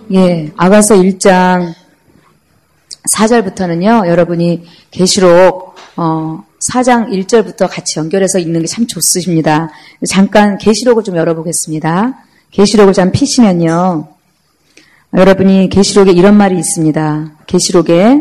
예, 아가서 1장 4절부터는요, 여러분이 계시록 4장 1절부터 같이 연결해서 읽는 게 참 좋습니다. 잠깐 계시록을 좀 열어보겠습니다. 계시록을 잠 피시면요, 여러분이 계시록에 이런 말이 있습니다. 계시록에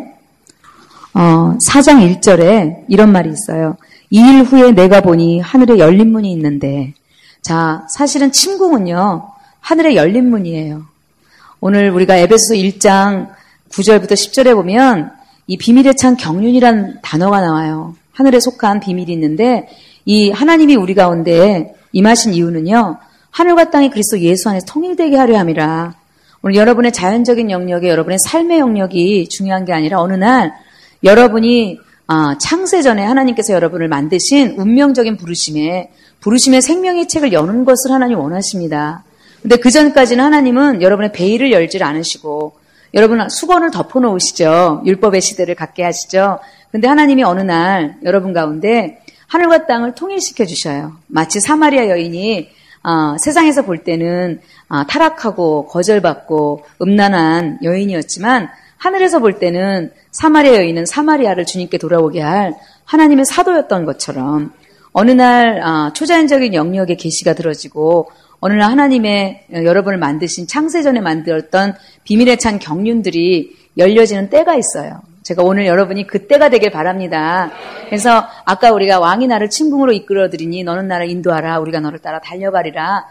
4장 1절에 이런 말이 있어요. 2일 후에 내가 보니 하늘에 열린 문이 있는데, 자, 사실은 침공은요, 하늘에 열린 문이에요. 오늘 우리가 에베소서 1장 9절부터 10절에 보면 이 비밀에 찬 경륜이란 단어가 나와요. 하늘에 속한 비밀이 있는데, 이 하나님이 우리 가운데 임하신 이유는요, 하늘과 땅이 그리스도 예수 안에서 통일되게 하려 함이라. 오늘 여러분의 자연적인 영역에 여러분의 삶의 영역이 중요한 게 아니라 어느 날 여러분이 창세전에 하나님께서 여러분을 만드신 운명적인 부르심의 생명의 책을 여는 것을 하나님 원하십니다. 근데 그 전까지는 하나님은 여러분의 베일을 열지 않으시고 여러분 수건을 덮어놓으시죠. 율법의 시대를 갖게 하시죠. 근데 하나님이 어느 날 여러분 가운데 하늘과 땅을 통일시켜 주셔요. 마치 사마리아 여인이 세상에서 볼 때는 타락하고 거절받고 음란한 여인이었지만 하늘에서 볼 때는 사마리아 여인은 사마리아를 주님께 돌아오게 할 하나님의 사도였던 것처럼 어느 날 초자연적인 영역의 계시가 들어지고 어느 날 하나님의 여러분을 만드신 창세전에 만들었던 비밀에 찬 경륜들이 열려지는 때가 있어요. 제가 오늘 여러분이 그 때가 되길 바랍니다. 그래서 아까 우리가 왕이 나를 침공으로 이끌어들이니 너는 나를 인도하라. 우리가 너를 따라 달려가리라.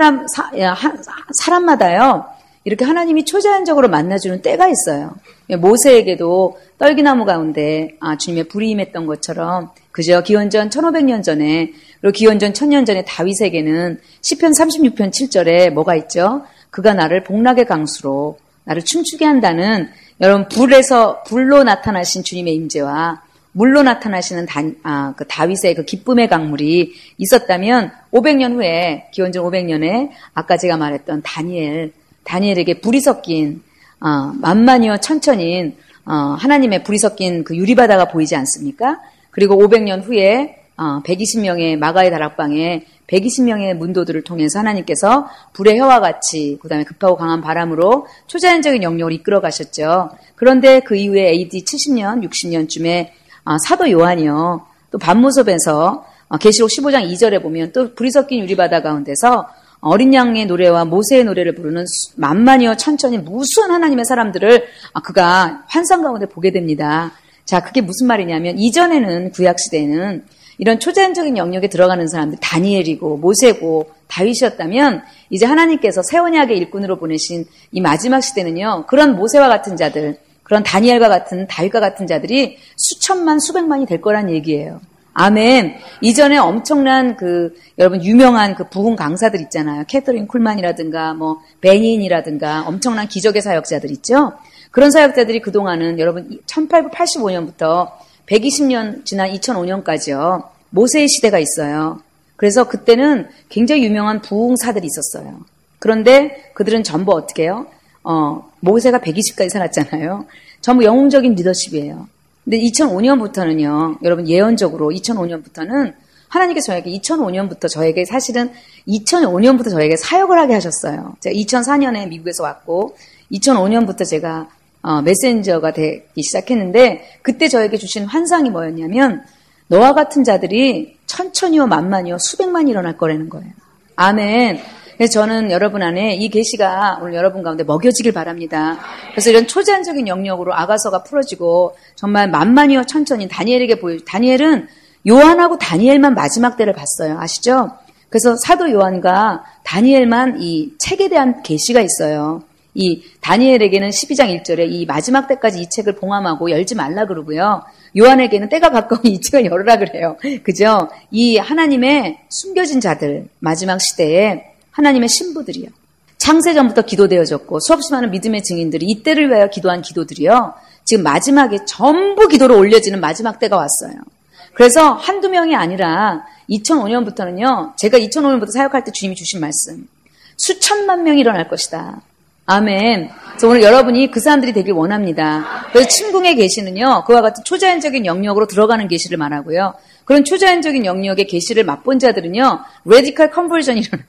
사람마다요. 이렇게 하나님이 초자연적으로 만나주는 때가 있어요. 모세에게도 떨기나무 가운데 주님의 불이 임했던 것처럼 그저 기원전 1500년 전에 그리고 기원전 1000년 전에 다윗에게는 시편 36편 7절에 뭐가 있죠? 그가 나를 복락의 강수로 나를 춤추게 한다는 여러분 불로 나타나신 주님의 임재와 물로 나타나시는 그 다윗의 그 기쁨의 강물이 있었다면 500년 후에 기원전 500년에 아까 제가 말했던 다니엘에게 불이 섞인 만만이요 천천인 하나님의 불이 섞인 그 유리바다가 보이지 않습니까? 그리고 500년 후에 120명의 마가의 다락방에 120명의 문도들을 통해서 하나님께서 불의 혀와 같이 그다음에 급하고 강한 바람으로 초자연적인 영역을 이끌어 가셨죠. 그런데 그 이후에 AD 70년, 60년쯤에 사도 요한이요. 또 반모sob에서 계시록 15장 2절에 보면 또 불이 섞인 유리바다 가운데서 어린 양의 노래와 모세의 노래를 부르는 만만이요 천천히 무수한 하나님의 사람들을 그가 환상 가운데 보게 됩니다. 자, 그게 무슨 말이냐면 이전에는 구약시대에는 이런 초자연적인 영역에 들어가는 사람들 다니엘이고 모세고 다윗이었다면 이제 하나님께서 새 언약의 일꾼으로 보내신 이 마지막 시대는요. 그런 모세와 같은 자들, 그런 다니엘과 같은 다윗과 같은 자들이 수천만 수백만이 될 거란 얘기예요. 아멘. 이전에 엄청난 여러분 유명한 부흥 강사들 있잖아요. 캐서린 쿨만이라든가 베니인이라든가 엄청난 기적의 사역자들 있죠. 그런 사역자들이 그동안은 여러분 1885년부터 120년 지난 2005년까지요. 모세의 시대가 있어요. 그래서 그때는 굉장히 유명한 부흥사들이 있었어요. 그런데 그들은 전부 어떻게 해요? 모세가 120까지 살았잖아요. 전부 영웅적인 리더십이에요. 근데 2005년부터는요. 여러분 예언적으로 2005년부터는 하나님께서 저에게 2005년부터 저에게 사실은 2005년부터 저에게 사역을 하게 하셨어요. 제가 2004년에 미국에서 왔고 2005년부터 제가 메신저가 되기 시작했는데 그때 저에게 주신 환상이 뭐였냐면 너와 같은 자들이 천천히요 만만히요 수백만이 일어날 거라는 거예요. 아멘. 그래서 저는 여러분 안에 이 계시가 오늘 여러분 가운데 먹여지길 바랍니다. 그래서 이런 초자연적인 영역으로 아가서가 풀어지고 정말 만만히요 천천히 다니엘은 요한하고 다니엘만 마지막 때를 봤어요. 아시죠? 그래서 사도 요한과 다니엘만 이 책에 대한 계시가 있어요. 이 다니엘에게는 12장 1절에 이 마지막 때까지 이 책을 봉함하고 열지 말라 그러고요. 요한에게는 때가 가까우니 이 책을 열으라 그래요. 그죠? 이 하나님의 숨겨진 자들, 마지막 시대에 하나님의 신부들이요. 창세전부터 기도되어졌고 수없이 많은 믿음의 증인들이 이때를 위하여 기도한 기도들이요. 지금 마지막에 전부 기도로 올려지는 마지막 때가 왔어요. 그래서 한두 명이 아니라 2005년부터는요. 제가 2005년부터 사역할 때 주님이 주신 말씀. 수천만 명이 일어날 것이다. 아멘. 그래서 오늘 여러분이 그 사람들이 되길 원합니다. 그래서 침궁의 계시는요. 그와 같은 초자연적인 영역으로 들어가는 계시를 말하고요. 그런 초자연적인 영역의 계시를 맛본 자들은요. 레디컬 컨버전이 일어나요.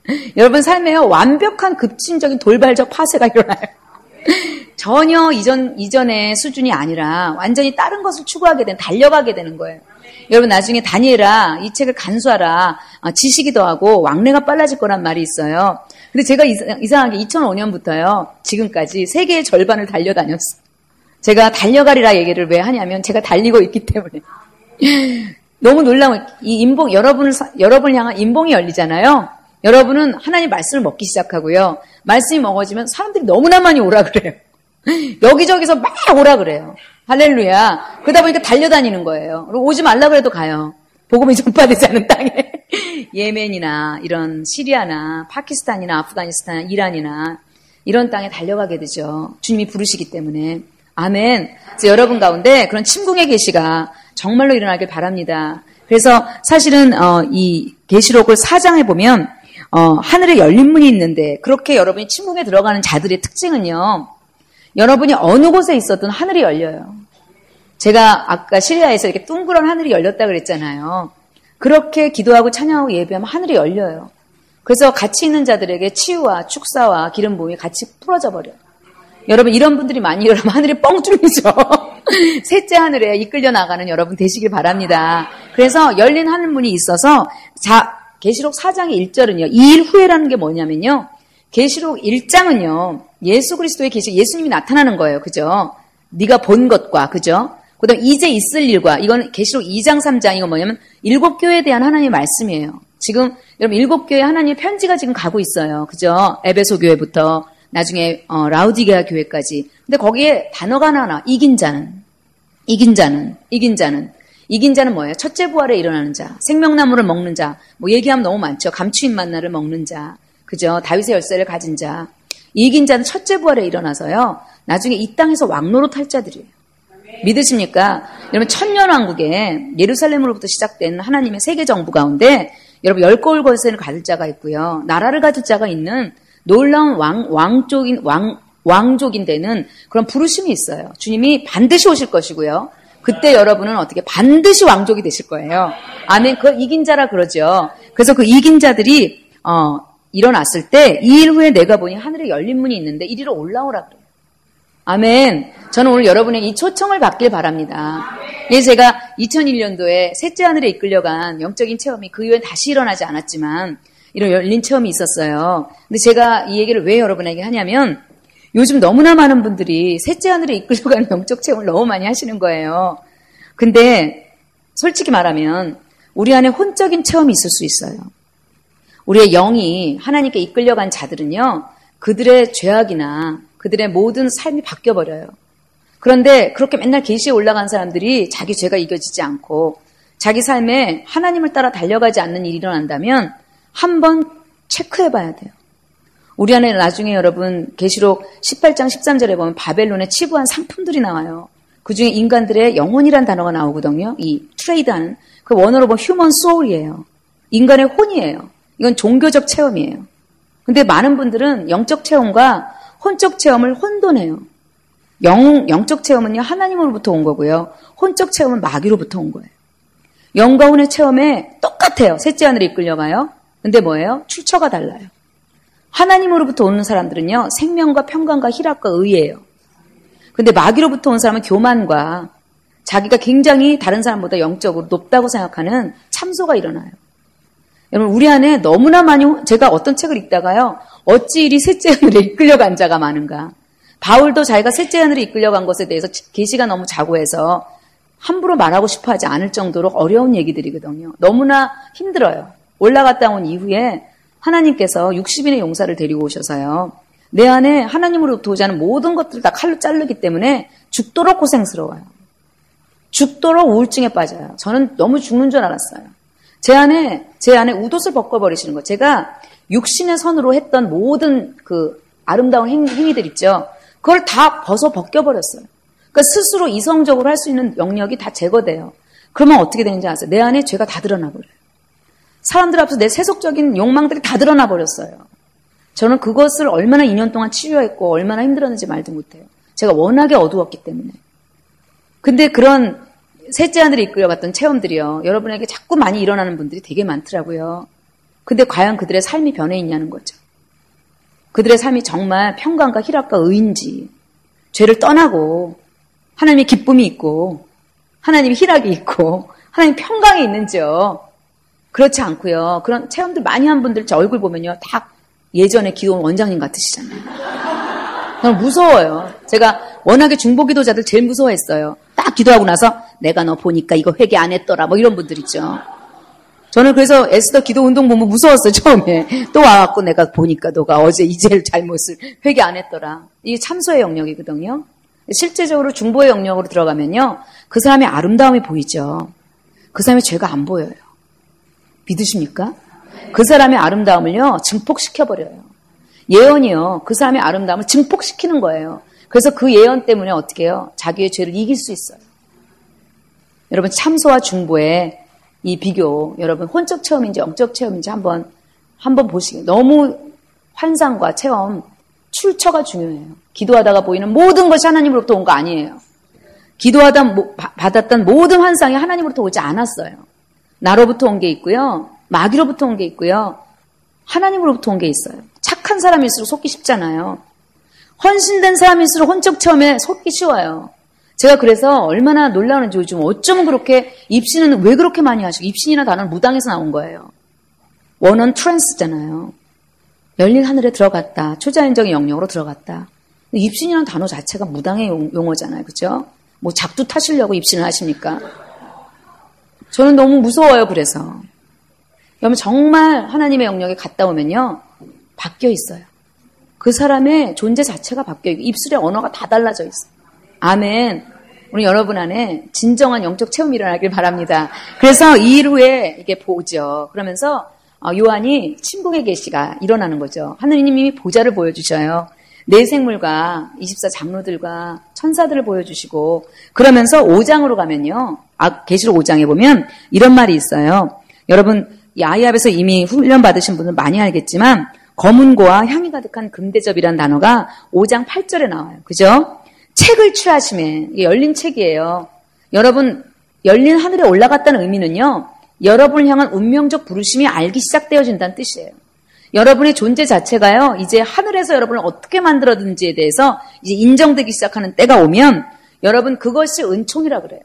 여러분 삶에요, 완벽한 급진적인 돌발적 파쇄가 일어나요. 전혀 이전의 수준이 아니라 완전히 다른 것을 추구하게 달려가게 되는 거예요. 여러분 나중에 다니엘아, 이 책을 간수하라. 지식이 더하고 왕래가 빨라질 거란 말이 있어요. 근데 제가 이상하게 2005년부터요, 지금까지 세계의 절반을 달려다녔어요. 제가 달려가리라 얘기를 왜 하냐면 제가 달리고 있기 때문에. 너무 놀라운, 이 인봉, 여러분을 향한 인봉이 열리잖아요. 여러분은 하나님 말씀을 먹기 시작하고요. 말씀이 먹어지면 사람들이 너무나 많이 오라 그래요. 여기저기서 막 오라 그래요. 할렐루야. 그러다 보니까 달려다니는 거예요. 그리고 오지 말라 그래도 가요. 복음이 전파되지 않은 땅에. 예멘이나 이런 시리아나 파키스탄이나 아프가니스탄, 이란이나 이런 땅에 달려가게 되죠. 주님이 부르시기 때문에. 아멘. 그래서 여러분 가운데 그런 침공의 계시가 정말로 일어나길 바랍니다. 그래서 사실은 이 계시록을 4장에 보면 하늘에 열린 문이 있는데, 그렇게 여러분이 침공에 들어가는 자들의 특징은요, 여러분이 어느 곳에 있었든 하늘이 열려요. 제가 아까 시리아에서 이렇게 둥그런 하늘이 열렸다 그랬잖아요. 그렇게 기도하고 찬양하고 예배하면 하늘이 열려요. 그래서 같이 있는 자들에게 치유와 축사와 기름 부음이 같이 풀어져 버려요. 여러분 이런 분들이 많이 일어나면 하늘이 뻥 뚫리죠. 셋째 하늘에 이끌려 나가는 여러분 되시길 바랍니다. 그래서 열린 하늘문이 있어서 계시록 4장의 1절은요. 2일 후에라는 게 뭐냐면요. 계시록 1장은요. 예수 그리스도의 계시, 예수님이 나타나는 거예요. 그죠? 네가 본 것과, 그죠? 그다음 이제 있을 일과, 이건 계시록 2장 3장, 이건 뭐냐면 7교회에 대한 하나님의 말씀이에요. 지금 여러분 7교회 하나님의 편지가 지금 가고 있어요. 그죠? 에베소 교회부터 나중에 라우디게아 교회까지. 근데 거기에 단어가 하나, 이긴 자는 뭐예요? 첫째 부활에 일어나는 자, 생명나무를 먹는 자, 뭐 얘기하면 너무 많죠. 감추인 만나를 먹는 자, 그죠? 다윗의 열쇠를 가진 자. 이긴 자는 첫째 부활에 일어나서요, 나중에 이 땅에서 왕노릇 할 자들이에요. 믿으십니까? 여러분 천년왕국에 예루살렘으로부터 시작된 하나님의 세계 정부 가운데 여러분 10거울 권세를 가질 자가 있고요, 나라를 가질 자가 있는 놀라운 왕족인 데는 그런 부르심이 있어요. 주님이 반드시 오실 것이고요. 그때 여러분은 어떻게 반드시 왕족이 되실 거예요. 아멘. 그걸 이긴 자라 그러죠. 그래서 그 이긴 자들이 일어났을 때 2일 후에 내가 보니 하늘에 열린 문이 있는데 이리로 올라오라 그래요. 아멘. 저는 오늘 여러분의 이 초청을 받길 바랍니다. 예, 제가 2001년도에 셋째 하늘에 이끌려간 영적인 체험이 그 이후엔 다시 일어나지 않았지만 이런 열린 체험이 있었어요. 근데 제가 이 얘기를 왜 여러분에게 하냐면 요즘 너무나 많은 분들이 셋째 하늘에 이끌려가는 영적 체험을 너무 많이 하시는 거예요. 근데 솔직히 말하면 우리 안에 혼적인 체험이 있을 수 있어요. 우리의 영이 하나님께 이끌려간 자들은요, 그들의 죄악이나 그들의 모든 삶이 바뀌어버려요. 그런데 그렇게 맨날 계시에 올라간 사람들이 자기 죄가 이겨지지 않고 자기 삶에 하나님을 따라 달려가지 않는 일이 일어난다면 한번 체크해봐야 돼요. 우리 안에 나중에 여러분 계시록 18장 13절에 보면 바벨론의 치부한 상품들이 나와요. 그중에 인간들의 영혼이란 단어가 나오거든요. 이 트레이드하는 그 원어로 보면 휴먼 소울이에요. 인간의 혼이에요. 이건 종교적 체험이에요. 근데 많은 분들은 영적 체험과 혼적 체험을 혼돈해요. 영적 체험은요, 하나님으로부터 온 거고요. 혼적 체험은 마귀로부터 온 거예요. 영과 혼의 체험에 똑같아요. 셋째 하늘에 이끌려가요. 근데 뭐예요? 출처가 달라요. 하나님으로부터 오는 사람들은요, 생명과 평강과 희락과 의예요. 근데 마귀로부터 온 사람은 교만과 자기가 굉장히 다른 사람보다 영적으로 높다고 생각하는 참소가 일어나요. 여러분, 우리 안에 너무나 많이, 제가 어떤 책을 읽다가요, 어찌 이리 셋째 하늘에 이끌려간 자가 많은가. 바울도 자기가 셋째 하늘에 이끌려간 것에 대해서 계시가 너무 자고해서 함부로 말하고 싶어 하지 않을 정도로 어려운 얘기들이거든요. 너무나 힘들어요. 올라갔다 온 이후에 하나님께서 60인의 용사를 데리고 오셔서요, 내 안에 하나님으로부터 오지 않은 모든 것들을 다 칼로 자르기 때문에 죽도록 고생스러워요. 죽도록 우울증에 빠져요. 저는 너무 죽는 줄 알았어요. 제 안에 웃옷을 벗겨버리시는 거. 제가 육신의 선으로 했던 모든 그 아름다운 행위들 있죠. 그걸 다 벗겨버렸어요. 그러니까 스스로 이성적으로 할 수 있는 영역이 다 제거돼요. 그러면 어떻게 되는지 아세요? 내 안에 죄가 다 드러나 버려요. 사람들 앞에서 내 세속적인 욕망들이 다 드러나 버렸어요. 저는 그것을 얼마나 2년 동안 치유했고 얼마나 힘들었는지 말도 못해요. 제가 워낙에 어두웠기 때문에. 근데 그런 셋째 하늘에 이끌려갔던 체험들이요, 여러분에게 자꾸 많이 일어나는 분들이 되게 많더라고요. 근데 과연 그들의 삶이 변해 있냐는 거죠. 그들의 삶이 정말 평강과 희락과 의인지, 죄를 떠나고 하나님의 기쁨이 있고 하나님의 희락이 있고 하나님의 평강이 있는지요. 그렇지 않고요. 그런 체험들 많이 한 분들 제 얼굴 보면요. 다 예전에 기도원 원장님 같으시잖아요. 저는 무서워요. 제가 워낙에 중보 기도자들 제일 무서워했어요. 딱 기도하고 나서 내가 너 보니까 이거 회개 안 했더라 뭐 이런 분들 있죠. 저는 그래서 에스더 기도 운동 보면 무서웠어요. 처음에. 또 와갖고 내가 보니까 너가 어제 이젤 잘못을 회개 안 했더라. 이게 참소의 영역이거든요. 실제적으로 중보의 영역으로 들어가면요. 그 사람의 아름다움이 보이죠. 그 사람의 죄가 안 보여요. 믿으십니까? 그 사람의 아름다움을요. 증폭시켜버려요. 예언이요. 그 사람의 아름다움을 증폭시키는 거예요. 그래서 그 예언 때문에 어떻게 해요? 자기의 죄를 이길 수 있어요. 여러분 참소와 중보의 이 비교, 여러분 혼적 체험인지 영적 체험인지 한번 보시게. 너무 환상과 체험, 출처가 중요해요. 기도하다가 보이는 모든 것이 하나님으로부터 온 거 아니에요. 기도하다 받았던 모든 환상이 하나님으로부터 오지 않았어요. 나로부터 온 게 있고요. 마귀로부터 온 게 있고요. 하나님으로부터 온 게 있어요. 착한 사람일수록 속기 쉽잖아요. 헌신된 사람일수록 혼적 체험에 속기 쉬워요. 제가 그래서 얼마나 놀라는지 요즘 어쩌면 그렇게 입신은 왜 그렇게 많이 하시고 입신이라는 단어는 무당에서 나온 거예요. 원언 트랜스잖아요. 열린 하늘에 들어갔다. 초자연적인 영역으로 들어갔다. 입신이라는 단어 자체가 무당의 용어잖아요. 그렇죠? 뭐 작두 타시려고 입신을 하십니까? 저는 너무 무서워요. 그래서. 여러분 정말 하나님의 영역에 갔다 오면요. 바뀌어 있어요. 그 사람의 존재 자체가 바뀌어 있고 입술의 언어가 다 달라져 있어요. 아멘. 우리 여러분 안에 진정한 영적 체험이 일어나길 바랍니다. 그래서 이 일 후에 이게 보죠. 그러면서 요한이 침공의 계시가 일어나는 거죠. 하느님이 보좌를 보여주셔요. 네 생물과 24 장로들과 천사들을 보여주시고 그러면서 5장으로 가면요. 계시록 5장에 보면 이런 말이 있어요. 여러분 아이압에서 이미 훈련 받으신 분은 많이 알겠지만 검은고와 향이 가득한 금대접이라는 단어가 5장 8절에 나와요. 그죠? 책을 취하심에 이게 열린 책이에요. 여러분 열린 하늘에 올라갔다는 의미는요. 여러분을 향한 운명적 부르심이 알기 시작되어진다는 뜻이에요. 여러분의 존재 자체가요. 이제 하늘에서 여러분을 어떻게 만들었는지에 대해서 이제 인정되기 시작하는 때가 오면 여러분 그것이 은총이라 그래요.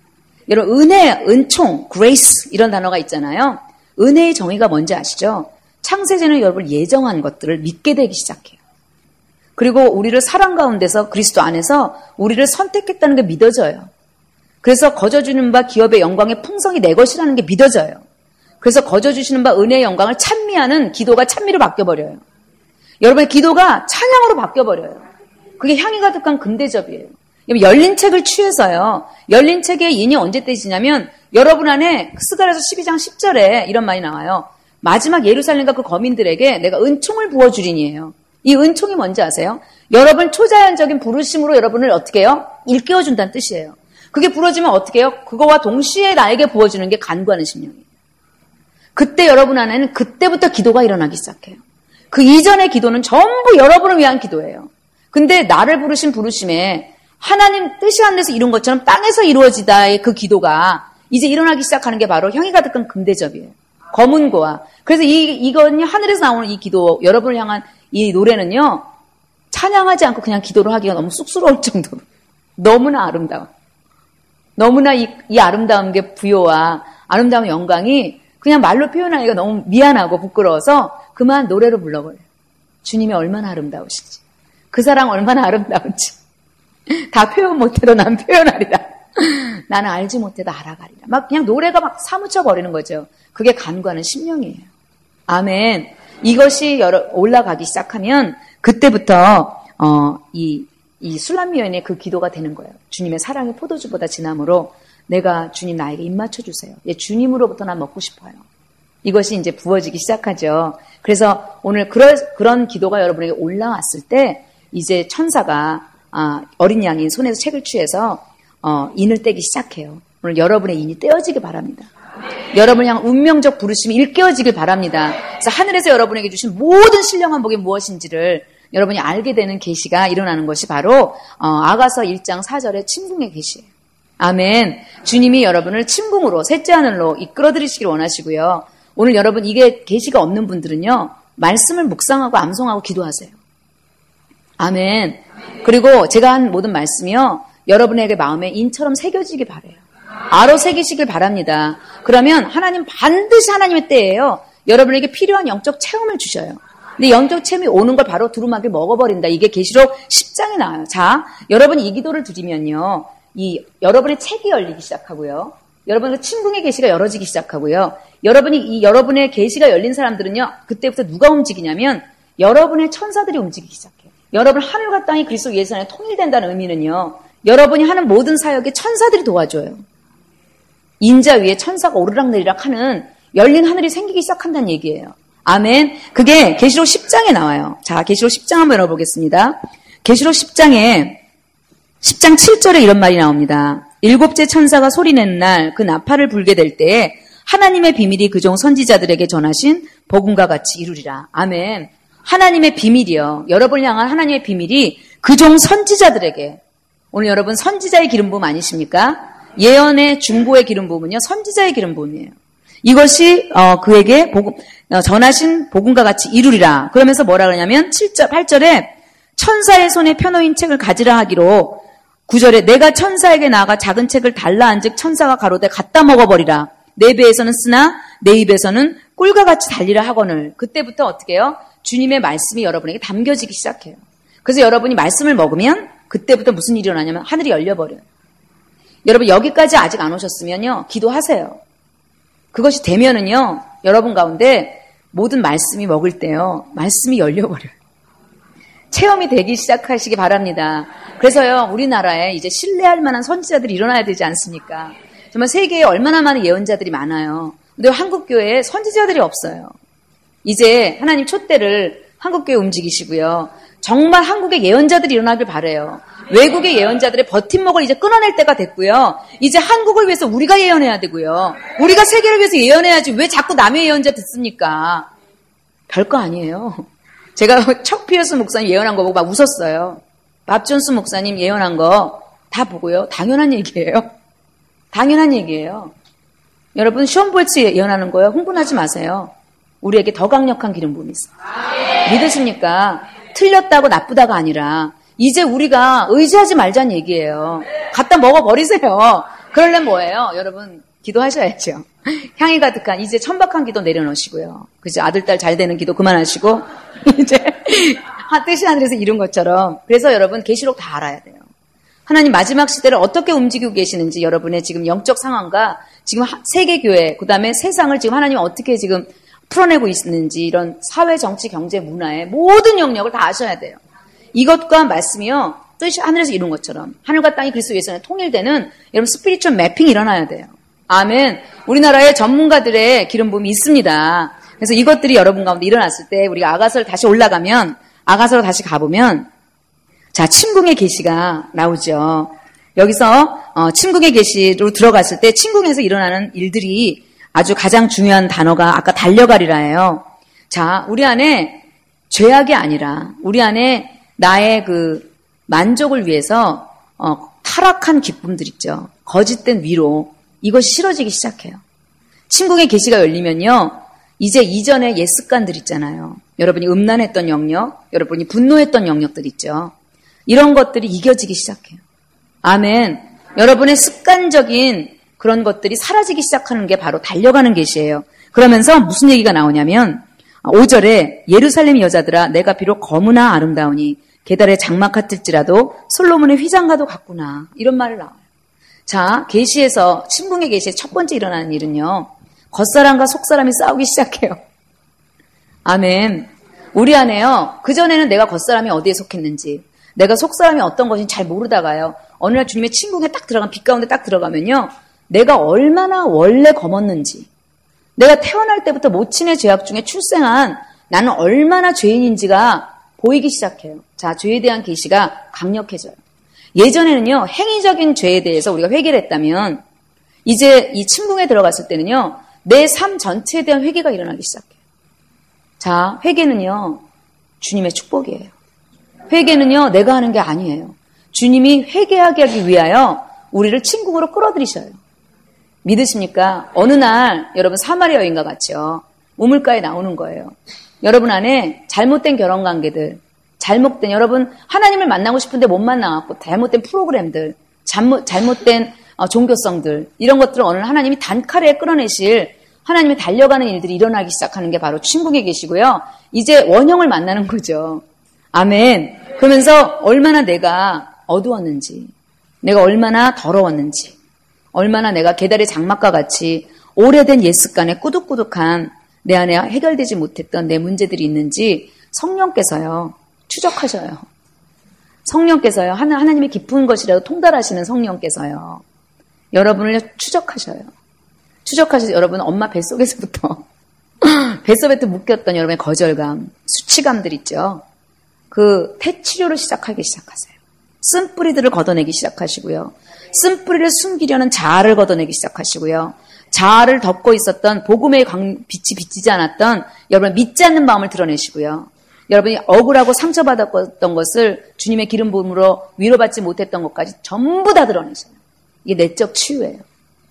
여러분 은혜, 은총, grace 이런 단어가 있잖아요. 은혜의 정의가 뭔지 아시죠? 창세전에 여러분을 예정한 것들을 믿게 되기 시작해요. 그리고 우리를 사랑 가운데서 그리스도 안에서 우리를 선택했다는 게 믿어져요. 그래서 거저주는 바 기업의 영광의 풍성이 내 것이라는 게 믿어져요. 그래서 거저주시는 바 은혜의 영광을 찬미하는 기도가 찬미로 바뀌어버려요. 여러분의 기도가 찬양으로 바뀌어버려요. 그게 향이 가득한 금대접이에요. 열린 책을 취해서요. 열린 책의 인이 언제 떼지냐면 여러분 안에 스가랴서 12장 10절에 이런 말이 나와요. 마지막 예루살렘과 그 거민들에게 내가 은총을 부어주리니에요. 이 은총이 뭔지 아세요? 여러분 초자연적인 부르심으로 여러분을 어떻게 해요? 일깨워준다는 뜻이에요. 그게 부러지면 어떻게 해요? 그거와 동시에 나에게 부어주는 게 간구하는 심령이에요. 그때 여러분 안에는 그때부터 기도가 일어나기 시작해요. 그 이전의 기도는 전부 여러분을 위한 기도예요. 근데 나를 부르신 부르심에 하나님 뜻이 하늘에서 이룬 것처럼 땅에서 이루어지다의 그 기도가 이제 일어나기 시작하는 게 바로 향이 가득한 금대접이에요. 검은고와. 그래서 이건 하늘에서 나오는 이 기도, 여러분을 향한 이 노래는요, 찬양하지 않고 그냥 기도를 하기가 너무 쑥스러울 정도로 너무나 아름다워. 너무나 이 아름다운 게 부요와 아름다운 영광이 그냥 말로 표현하기가 너무 미안하고 부끄러워서 그만 노래로 불러버려요. 주님이 얼마나 아름다우신지. 그 사랑 얼마나 아름다운지. 다 표현 못해도 난 표현하리라. 나는 알지 못해도 알아가리라. 막 그냥 노래가 막 사무쳐 버리는 거죠. 그게 간구하는 심령이에요. 아멘. 이것이 올라가기 시작하면 그때부터 이 술람미 여인의 그 기도가 되는 거예요. 주님의 사랑이 포도주보다 진함으로 내가 주님 나에게 입 맞춰주세요. 주님으로부터 난 먹고 싶어요. 이것이 이제 부어지기 시작하죠. 그래서 오늘 그런 기도가 여러분에게 올라왔을 때 이제 천사가 어린 양인 손에서 책을 취해서 인을 떼기 시작해요. 오늘 여러분의 인이 떼어지길 바랍니다. 여러분을 향한 운명적 부르심이 일깨워지길 바랍니다. 그래서 하늘에서 여러분에게 주신 모든 신령한 복이 무엇인지를 여러분이 알게 되는 계시가 일어나는 것이 바로 아가서 1장 4절의 침궁의 계시예요. 아멘. 주님이 여러분을 침궁으로 셋째 하늘로 이끌어들이시길 원하시고요. 오늘 여러분 이게 계시가 없는 분들은요. 말씀을 묵상하고 암송하고 기도하세요. 아멘. 그리고 제가 한 모든 말씀이요. 여러분에게 마음에 인처럼 새겨지기 바래요. 아로 새기시길 바랍니다. 그러면 하나님 반드시 하나님의 때예요. 여러분에게 필요한 영적 체험을 주셔요. 근데 영적 체험이 오는 걸 바로 두루마기 먹어버린다. 이게 계시록 10장에 나와요. 자, 여러분이 이 기도를 드리면요. 여러분의 책이 열리기 시작하고요. 여러분의 침궁의 계시가 열어지기 시작하고요. 여러분의 계시가 열린 사람들은요. 그때부터 누가 움직이냐면 여러분의 천사들이 움직이기 시작해요. 여러분 하늘과 땅이 그리스도 예수 안에 통일된다는 의미는요. 여러분이 하는 모든 사역에 천사들이 도와줘요. 인자 위에 천사가 오르락내리락 하는 열린 하늘이 생기기 시작한다는 얘기예요. 아멘. 그게 계시록 10장에 나와요. 자, 계시록 10장 한번 열어보겠습니다. 계시록 10장 7절에 이런 말이 나옵니다. 일곱째 천사가 소리내는 날 그 나팔을 불게 될 때에 하나님의 비밀이 그종 선지자들에게 전하신 복음과 같이 이루리라. 아멘. 하나님의 비밀이요. 여러분을 향한 하나님의 비밀이 그종 선지자들에게. 오늘 여러분 선지자의 기름 부음 아니십니까? 예언의 중보의 기름 부음은요. 선지자의 기름 부음이에요. 이것이 그에게 전하신 복음과 같이 이루리라. 그러면서 뭐라 그러냐면 8절에 천사의 손에 펴놓인 책을 가지라 하기로 9절에 내가 천사에게 나아가 작은 책을 달라 한즉 천사가 가로되 갖다 먹어버리라. 내 배에서는 쓰나 내 입에서는 꿀과 같이 달리라 하거늘. 그때부터 어떻게 해요? 주님의 말씀이 여러분에게 담겨지기 시작해요. 그래서 여러분이 말씀을 먹으면 그때부터 무슨 일이 일어나냐면 하늘이 열려버려요. 여러분 여기까지 아직 안 오셨으면요. 기도하세요. 그것이 되면은요. 여러분 가운데 모든 말씀이 먹을 때요. 말씀이 열려버려요. 체험이 되기 시작하시기 바랍니다. 그래서요. 우리나라에 이제 신뢰할 만한 선지자들이 일어나야 되지 않습니까? 정말 세계에 얼마나 많은 예언자들이 많아요. 근데 한국교회에 선지자들이 없어요. 이제 하나님 촛대를 한국교회에 움직이시고요. 정말 한국의 예언자들이 일어나길 바라요. 외국의 예언자들의 버팀목을 이제 끊어낼 때가 됐고요. 이제 한국을 위해서 우리가 예언해야 되고요. 우리가 세계를 위해서 예언해야지 왜 자꾸 남의 예언자 듣습니까? 별거 아니에요. 제가 척 피어스 목사님 예언한 거 보고 막 웃었어요. 밥 존스 목사님 예언한 거 다 보고요. 당연한 얘기예요. 당연한 얘기예요. 여러분 션 볼츠 예언하는 거요. 흥분하지 마세요. 우리에게 더 강력한 기름 부음이 있어요. 믿으십니까? 틀렸다고 나쁘다가 아니라 이제 우리가 의지하지 말자는 얘기예요. 갖다 먹어버리세요. 그러려면 뭐예요? 여러분 기도하셔야죠. 향이 가득한 이제 천박한 기도 내려놓으시고요. 그죠? 아들 딸 잘 되는 기도 그만하시고 이제 뜻이 하늘에서 이룬 것처럼. 그래서 여러분 계시록 다 알아야 돼요. 하나님 마지막 시대를 어떻게 움직이고 계시는지 여러분의 지금 영적 상황과 지금 세계교회 그다음에 세상을 지금 하나님 어떻게 지금 풀어내고 있는지 이런 사회, 정치, 경제, 문화의 모든 영역을 다 아셔야 돼요. 이것과 말씀이요. 뜻이 하늘에서 이룬 것처럼 하늘과 땅이 그리스도 예수 안에 통일되는 여러분 스피리추얼 매핑이 일어나야 돼요. 아멘. 우리나라에 전문가들의 기름 부음이 있습니다. 그래서 이것들이 여러분 가운데 일어났을 때 우리가 아가서를 다시 올라가면 아가서로 다시 가보면 자 침궁의 계시가 나오죠. 여기서 침궁의 계시로 들어갔을 때 침궁에서 일어나는 일들이 아주 가장 중요한 단어가 아까 달려가리라예요. 자 우리 안에 죄악이 아니라 우리 안에 나의 그 만족을 위해서 타락한 기쁨들 있죠. 거짓된 위로 이것이 싫어지기 시작해요. 침궁의 계시가 열리면요. 이제 이전에 옛 습관들 있잖아요. 여러분이 음란했던 영역, 여러분이 분노했던 영역들 있죠. 이런 것들이 이겨지기 시작해요. 아멘. 여러분의 습관적인 그런 것들이 사라지기 시작하는 게 바로 달려가는 계시예요. 그러면서 무슨 얘기가 나오냐면 5절에 예루살렘 여자들아 내가 비록 거무나 아름다우니 게달의 장막 같을지라도 솔로몬의 휘장과도 같구나. 이런 말을 나와요. 자, 계시에서 침궁의 계시의 첫 번째 일어나는 일은요. 겉사람과 속사람이 싸우기 시작해요. 아멘. 우리 안에요. 그전에는 내가 겉사람이 어디에 속했는지 내가 속사람이 어떤 것인지 잘 모르다가요. 어느 날 주님의 침궁에 딱 들어가면 빛 가운데 딱 들어가면요. 내가 얼마나 원래 검었는지 내가 태어날 때부터 모친의 죄악 중에 출생한 나는 얼마나 죄인인지가 보이기 시작해요. 자, 죄에 대한 계시가 강력해져요. 예전에는요. 행위적인 죄에 대해서 우리가 회개를 했다면 이제 이 침궁에 들어갔을 때는요. 내 삶 전체에 대한 회개가 일어나기 시작해요. 자, 회개는요. 주님의 축복이에요. 회개는요. 내가 하는 게 아니에요. 주님이 회개하게 하기 위하여 우리를 침궁으로 끌어들이셔요. 믿으십니까? 어느 날 여러분 사마리아 여인과 같이요. 우물가에 나오는 거예요. 여러분 안에 잘못된 결혼관계들, 잘못된 여러분 하나님을 만나고 싶은데 못 만나갖고 잘못된 프로그램들, 잘못된 종교성들 이런 것들을 어느 날 하나님이 단칼에 끌어내실 하나님이 달려가는 일들이 일어나기 시작하는 게 바로 천국에 계시고요. 이제 원형을 만나는 거죠. 아멘. 그러면서 얼마나 내가 어두웠는지, 내가 얼마나 더러웠는지, 얼마나 내가 계달의 장막과 같이 오래된 옛 습관에 꾸덕꾸덕한 내 안에 해결되지 못했던 내 문제들이 있는지 성령께서요. 추적하셔요. 성령께서요. 하나님의 깊은 것이라도 통달하시는 성령께서요. 여러분을 추적하셔요. 추적하셔서 여러분 엄마 뱃속에서부터 뱃속에 묶였던 여러분의 거절감, 수치감들 있죠. 그 폐치료를 시작하기 시작하세요. 쓴뿌리들을 걷어내기 시작하시고요. 쓴뿌리를 숨기려는 자아를 걷어내기 시작하시고요. 자아를 덮고 있었던 복음의 빛이 비치지 않았던 여러분 믿지 않는 마음을 드러내시고요. 여러분이 억울하고 상처받았던 것을 주님의 기름 부음으로 위로받지 못했던 것까지 전부 다 드러내셔요. 이게 내적 치유예요.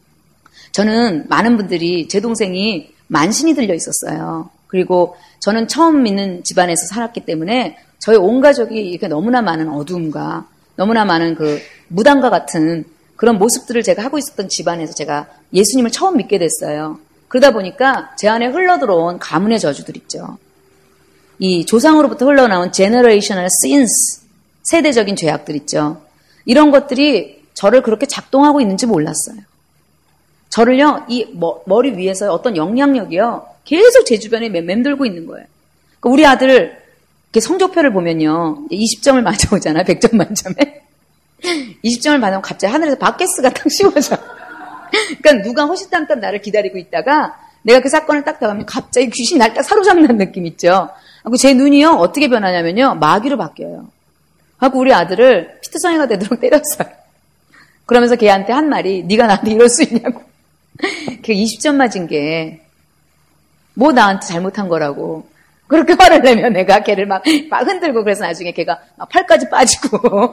저는 많은 분들이 제 동생이 만신이 들려 있었어요. 그리고 저는 처음 믿는 집안에서 살았기 때문에 저희 온 가족이 이렇게 너무나 많은 어두움과 너무나 많은 그 무당과 같은 그런 모습들을 제가 하고 있었던 집안에서 제가 예수님을 처음 믿게 됐어요. 그러다 보니까 제 안에 흘러들어온 가문의 저주들 있죠. 이 조상으로부터 흘러나온 generational sins, 세대적인 죄악들 있죠. 이런 것들이 저를 그렇게 작동하고 있는지 몰랐어요. 저를요, 이 머리 위에서 어떤 영향력이요, 계속 제 주변에 맴돌고 있는 거예요. 그러니까 우리 아들, 이렇게 성적표를 보면요, 20점을 맞아오잖아요, 100점 만점에. 20점을 받으면 갑자기 하늘에서 바켓스가 딱 씌워져요. 그러니까 누가 호시탐탐 나를 기다리고 있다가 내가 그 사건을 딱 당하면 갑자기 귀신이 날 딱 사로잡는 느낌 있죠. 그리고 제 눈이요, 어떻게 변하냐면요, 마귀로 바뀌어요. 하고 우리 아들을 피트성이가 되도록 때렸어요. 그러면서 걔한테 한 말이, 네가 나한테 이럴 수 있냐고. 걔가 20점 맞은 게 뭐 나한테 잘못한 거라고. 그렇게 화를 내면 내가 걔를 막 흔들고, 그래서 나중에 걔가 막 팔까지 빠지고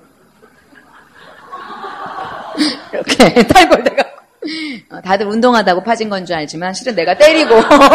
이렇게 탈골돼갖고 다들 운동하다고 파진 건 줄 알지만 실은 내가 때리고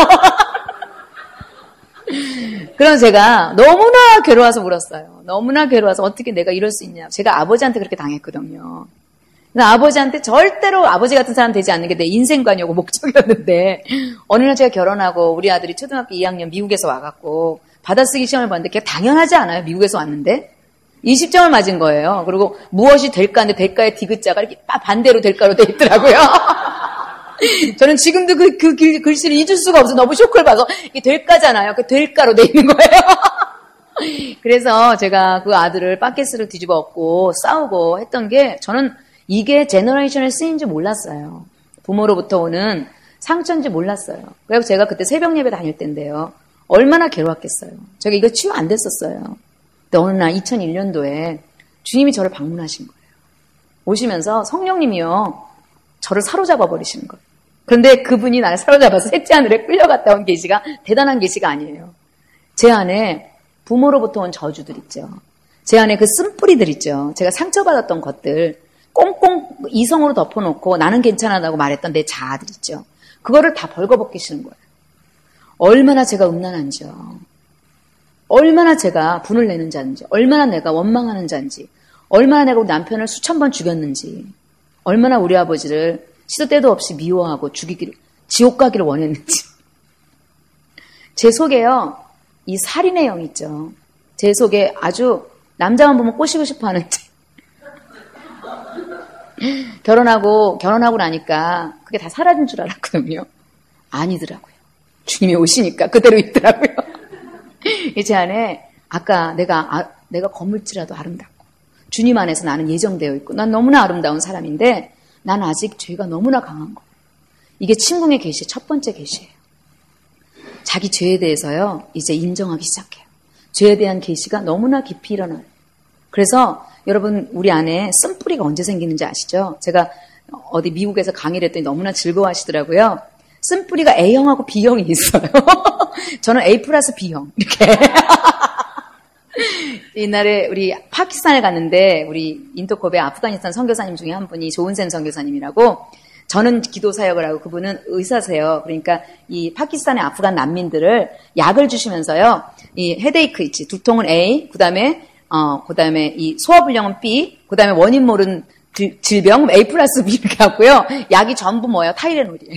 그럼 제가 너무나 괴로워서 울었어요. 너무나 괴로워서 어떻게 내가 이럴 수 있냐. 제가 아버지한테 그렇게 당했거든요. 그래서 아버지한테 절대로 아버지 같은 사람 되지 않는 게 내 인생관이고 목적이었는데 어느 날 제가 결혼하고 우리 아들이 초등학교 2학년 미국에서 와갖고 받아쓰기 시험을 봤는데 그게 당연하지 않아요. 미국에서 왔는데 20점을 맞은 거예요. 그리고 무엇이 될까 하는데 될까의 디귿자가 이렇게 반대로 될까로 돼 있더라고요. 저는 지금도 그 글씨를 잊을 수가 없어. 너무 쇼크를 봐서 이게 될까잖아요. 그 될까로 돼 있는 거예요. 그래서 제가 그 아들을 바켓스를 뒤집어 엎고 싸우고 했던 게 저는 이게 제너레이션을 쓰인지 몰랐어요. 부모로부터 오는 상처인지 몰랐어요. 그래서 제가 그때 새벽 예배 다닐 때인데요. 얼마나 괴로웠겠어요. 제가 이거 치유 안 됐었어요. 근데 어느 날 2001년도에 주님이 저를 방문하신 거예요. 오시면서 성령님이요. 저를 사로잡아 버리시는 거예요. 그런데 그분이 나를 사로잡아서 셋째 하늘에 끌려갔다 온 계시가 대단한 계시가 아니에요. 제 안에 부모로부터 온 저주들 있죠. 제 안에 그 쓴뿌리들 있죠. 제가 상처받았던 것들 꽁꽁 이성으로 덮어놓고 나는 괜찮아라고 말했던 내 자아들 있죠. 그거를 다 벌거벗기시는 거예요. 얼마나 제가 음란한지요. 얼마나 제가 분을 내는 자인지, 얼마나 내가 원망하는 자인지, 얼마나 내가 우리 남편을 수천 번 죽였는지, 얼마나 우리 아버지를 시도 때도 없이 미워하고 죽이기를, 지옥 가기를 원했는지. 제 속에요, 이 살인의 영 있죠. 제 속에 아주 남자만 보면 꼬시고 싶어 하는데, 결혼하고 나니까 그게 다 사라진 줄 알았거든요. 아니더라고요. 주님이 오시니까 그대로 있더라고요. 제 안에 아까 내가 거물지라도 아름답고 주님 안에서 나는 예정되어 있고 난 너무나 아름다운 사람인데 난 아직 죄가 너무나 강한 거예요. 이게 침궁의 계시의 첫 번째 계시예요. 자기 죄에 대해서요. 이제 인정하기 시작해요. 죄에 대한 계시가 너무나 깊이 일어나요. 그래서 여러분 우리 안에 쓴뿌리가 언제 생기는지 아시죠? 제가 어디 미국에서 강의를 했더니 너무나 즐거워하시더라고요. 쓴뿌리가 A형하고 B형이 있어요. 저는 A 플러스 B형 이렇게. 옛날에 우리 파키스탄에 갔는데 우리 인터콥의 아프가니스탄 선교사님 중에 한 분이 조은센 선교사님이라고 저는 기도 사역을 하고 그분은 의사세요. 그러니까 이 파키스탄의 아프간 난민들을 약을 주시면서요. 이 헤데이크 있지. 두통은 A, 그다음에 이 소화불량은 B, 그다음에 원인 모르는 질병 A 플러스 B 이렇게 하고요. 약이 전부 뭐예요? 타이레놀이에요.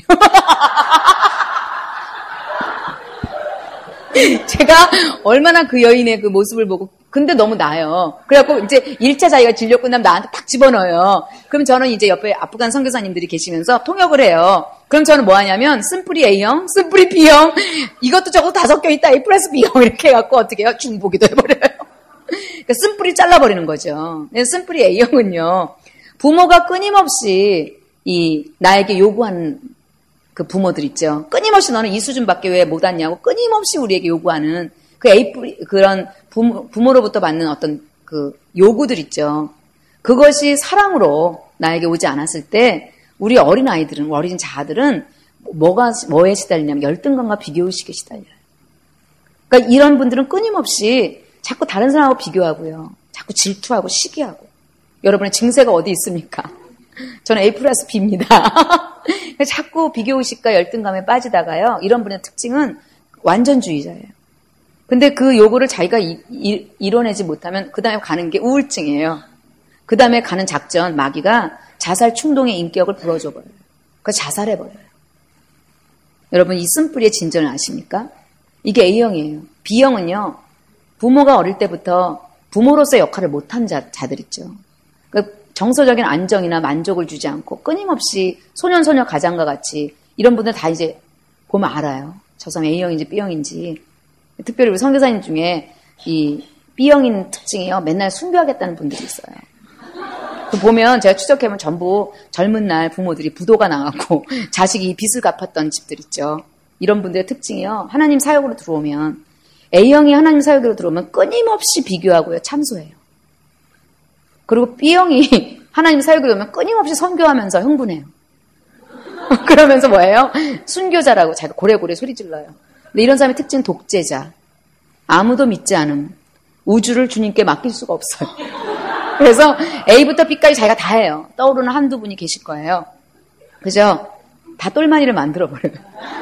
제가 얼마나 그 여인의 그 모습을 보고 근데 너무 나아요. 그래갖고 이제 1차 자기가 진료 끝나면 나한테 딱 집어넣어요. 그럼 저는 이제 옆에 아프간 선교사님들이 계시면서 통역을 해요. 그럼 저는 뭐 하냐면 심플이 A형, 심플이 B형, 이것도 저것도 다 섞여 있다. A 플러스 B형 이렇게 해갖고 어떻게 해요? 중보기도 해버려요. 그러니까 심플이 잘라버리는 거죠. 심플이 A형은요. 부모가 끊임없이 나에게 요구하는 그 부모들 있죠. 끊임없이 너는 이 수준밖에 왜 못 왔냐고 끊임없이 우리에게 요구하는 그런 부모로부터 받는 어떤 그 요구들 있죠. 그것이 사랑으로 나에게 오지 않았을 때 우리 어린 아이들은, 어린 자아들은 뭐에 시달리냐면 열등감과 비교의식에 시달려요. 그러니까 이런 분들은 끊임없이 자꾸 다른 사람하고 비교하고요. 자꾸 질투하고 시기하고. 여러분의 증세가 어디 있습니까? 저는 A 플러스 B입니다. 자꾸 비교의식과 열등감에 빠지다가요. 이런 분의 특징은 완전주의자예요. 근데 그 요구를 자기가 이뤄내지 못하면 그 다음에 가는 게 우울증이에요. 그 다음에 가는 작전, 마귀가 자살 충동의 인격을 불어줘버려요. 그러니까 자살해버려요. 여러분 이 쓴뿌리의 진전을 아십니까? 이게 A형이에요. B형은요. 부모가 어릴 때부터 부모로서의 역할을 못한 자들 있죠. 그러니까 정서적인 안정이나 만족을 주지 않고 끊임없이 소년소녀 가장과 같이 이런 분들 다 이제 보면 알아요. 저 사람 A형인지 B형인지. 특별히 우리 선교사님 중에 이 B형인 특징이요. 맨날 순교하겠다는 분들이 있어요. 보면 제가 추적해보면 전부 젊은 날 부모들이 부도가 나갖고 자식이 빚을 갚았던 집들 있죠. 이런 분들의 특징이요. 하나님 사역으로 들어오면 A형이 하나님 사역으로 들어오면 끊임없이 비교하고요. 참소해요. 그리고 B형이 하나님 사역으로 오면 끊임없이 선교하면서 흥분해요. 그러면서 뭐예요? 순교자라고 자기가 고래고래 소리 질러요. 근데 이런 사람의 특징은 독재자. 아무도 믿지 않음. 우주를 주님께 맡길 수가 없어요. 그래서 A부터 B까지 자기가 다 해요. 떠오르는 한두 분이 계실 거예요. 그죠? 다 똘마니를 만들어버려요.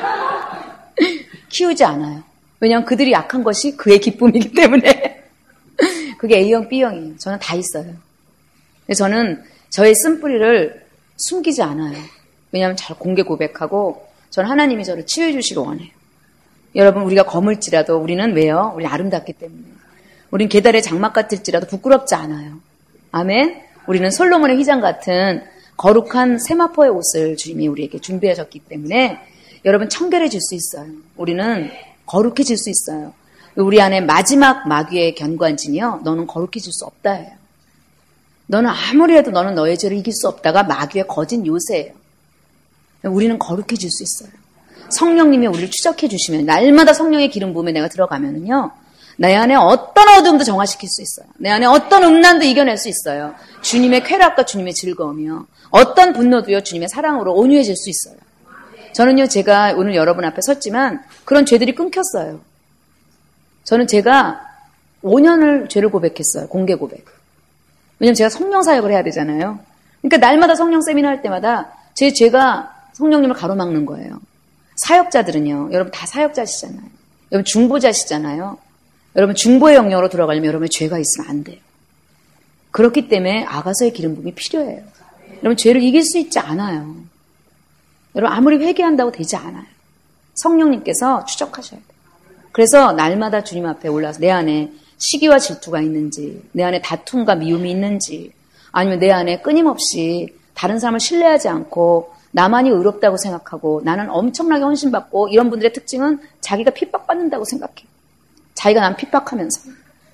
키우지 않아요. 왜냐하면 그들이 약한 것이 그의 기쁨이기 때문에. 그게 A형, B형이에요. 저는 다 있어요. 그래서 저는 저의 쓴뿌리를 숨기지 않아요. 왜냐하면 잘 공개 고백하고 저는 하나님이 저를 치유해 주시길 원해요. 여러분 우리가 거물지라도 우리는 왜요? 우리 아름답기 때문에. 우린 계달의 장막 같을지라도 부끄럽지 않아요. 아멘. 우리는 솔로몬의 휘장 같은 거룩한 세마포의 옷을 주님이 우리에게 준비하셨기 때문에 여러분 청결해질 수 있어요. 우리는 거룩해질 수 있어요. 우리 안에 마지막 마귀의 견고한지요. 너는 거룩해질 수 없다예요. 너는 아무리 해도 너는 너의 죄를 이길 수 없다가 마귀의 거짓 요새예요. 우리는 거룩해질 수 있어요. 성령님이 우리를 추적해 주시면 날마다 성령의 기름 부음에 내가 들어가면은요. 내 안에 어떤 어둠도 정화시킬 수 있어요. 내 안에 어떤 음란도 이겨낼 수 있어요. 주님의 쾌락과 주님의 즐거움이요. 어떤 분노도요. 주님의 사랑으로 온유해질 수 있어요. 저는요. 제가 오늘 여러분 앞에 섰지만 그런 죄들이 끊겼어요. 저는 제가 5년을 죄를 고백했어요. 공개 고백. 왜냐면 제가 성령 사역을 해야 되잖아요. 그러니까 날마다 성령 세미나 할 때마다 제 죄가 성령님을 가로막는 거예요. 사역자들은요. 여러분 다 사역자시잖아요. 여러분 중보자시잖아요. 여러분 중보의 영역으로 들어가려면 여러분의 죄가 있으면 안 돼요. 그렇기 때문에 아가서의 기름 부음이 필요해요. 여러분 죄를 이길 수 있지 않아요. 여러분 아무리 회개한다고 되지 않아요. 성령님께서 추적하셔야 돼요. 그래서 날마다 주님 앞에 올라서 내 안에 시기와 질투가 있는지, 내 안에 다툼과 미움이 있는지, 아니면 내 안에 끊임없이 다른 사람을 신뢰하지 않고 나만이 의롭다고 생각하고 나는 엄청나게 헌신받고 이런 분들의 특징은 자기가 핍박받는다고 생각해요. 자기가 남 핍박하면서.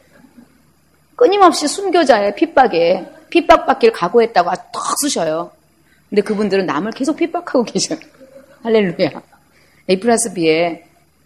끊임없이 순교자의 핍박에 핍박받기를 각오했다고 아주 턱 쑤셔요. 근데 그분들은 남을 계속 핍박하고 계셔요. 할렐루야. A 플러스 B에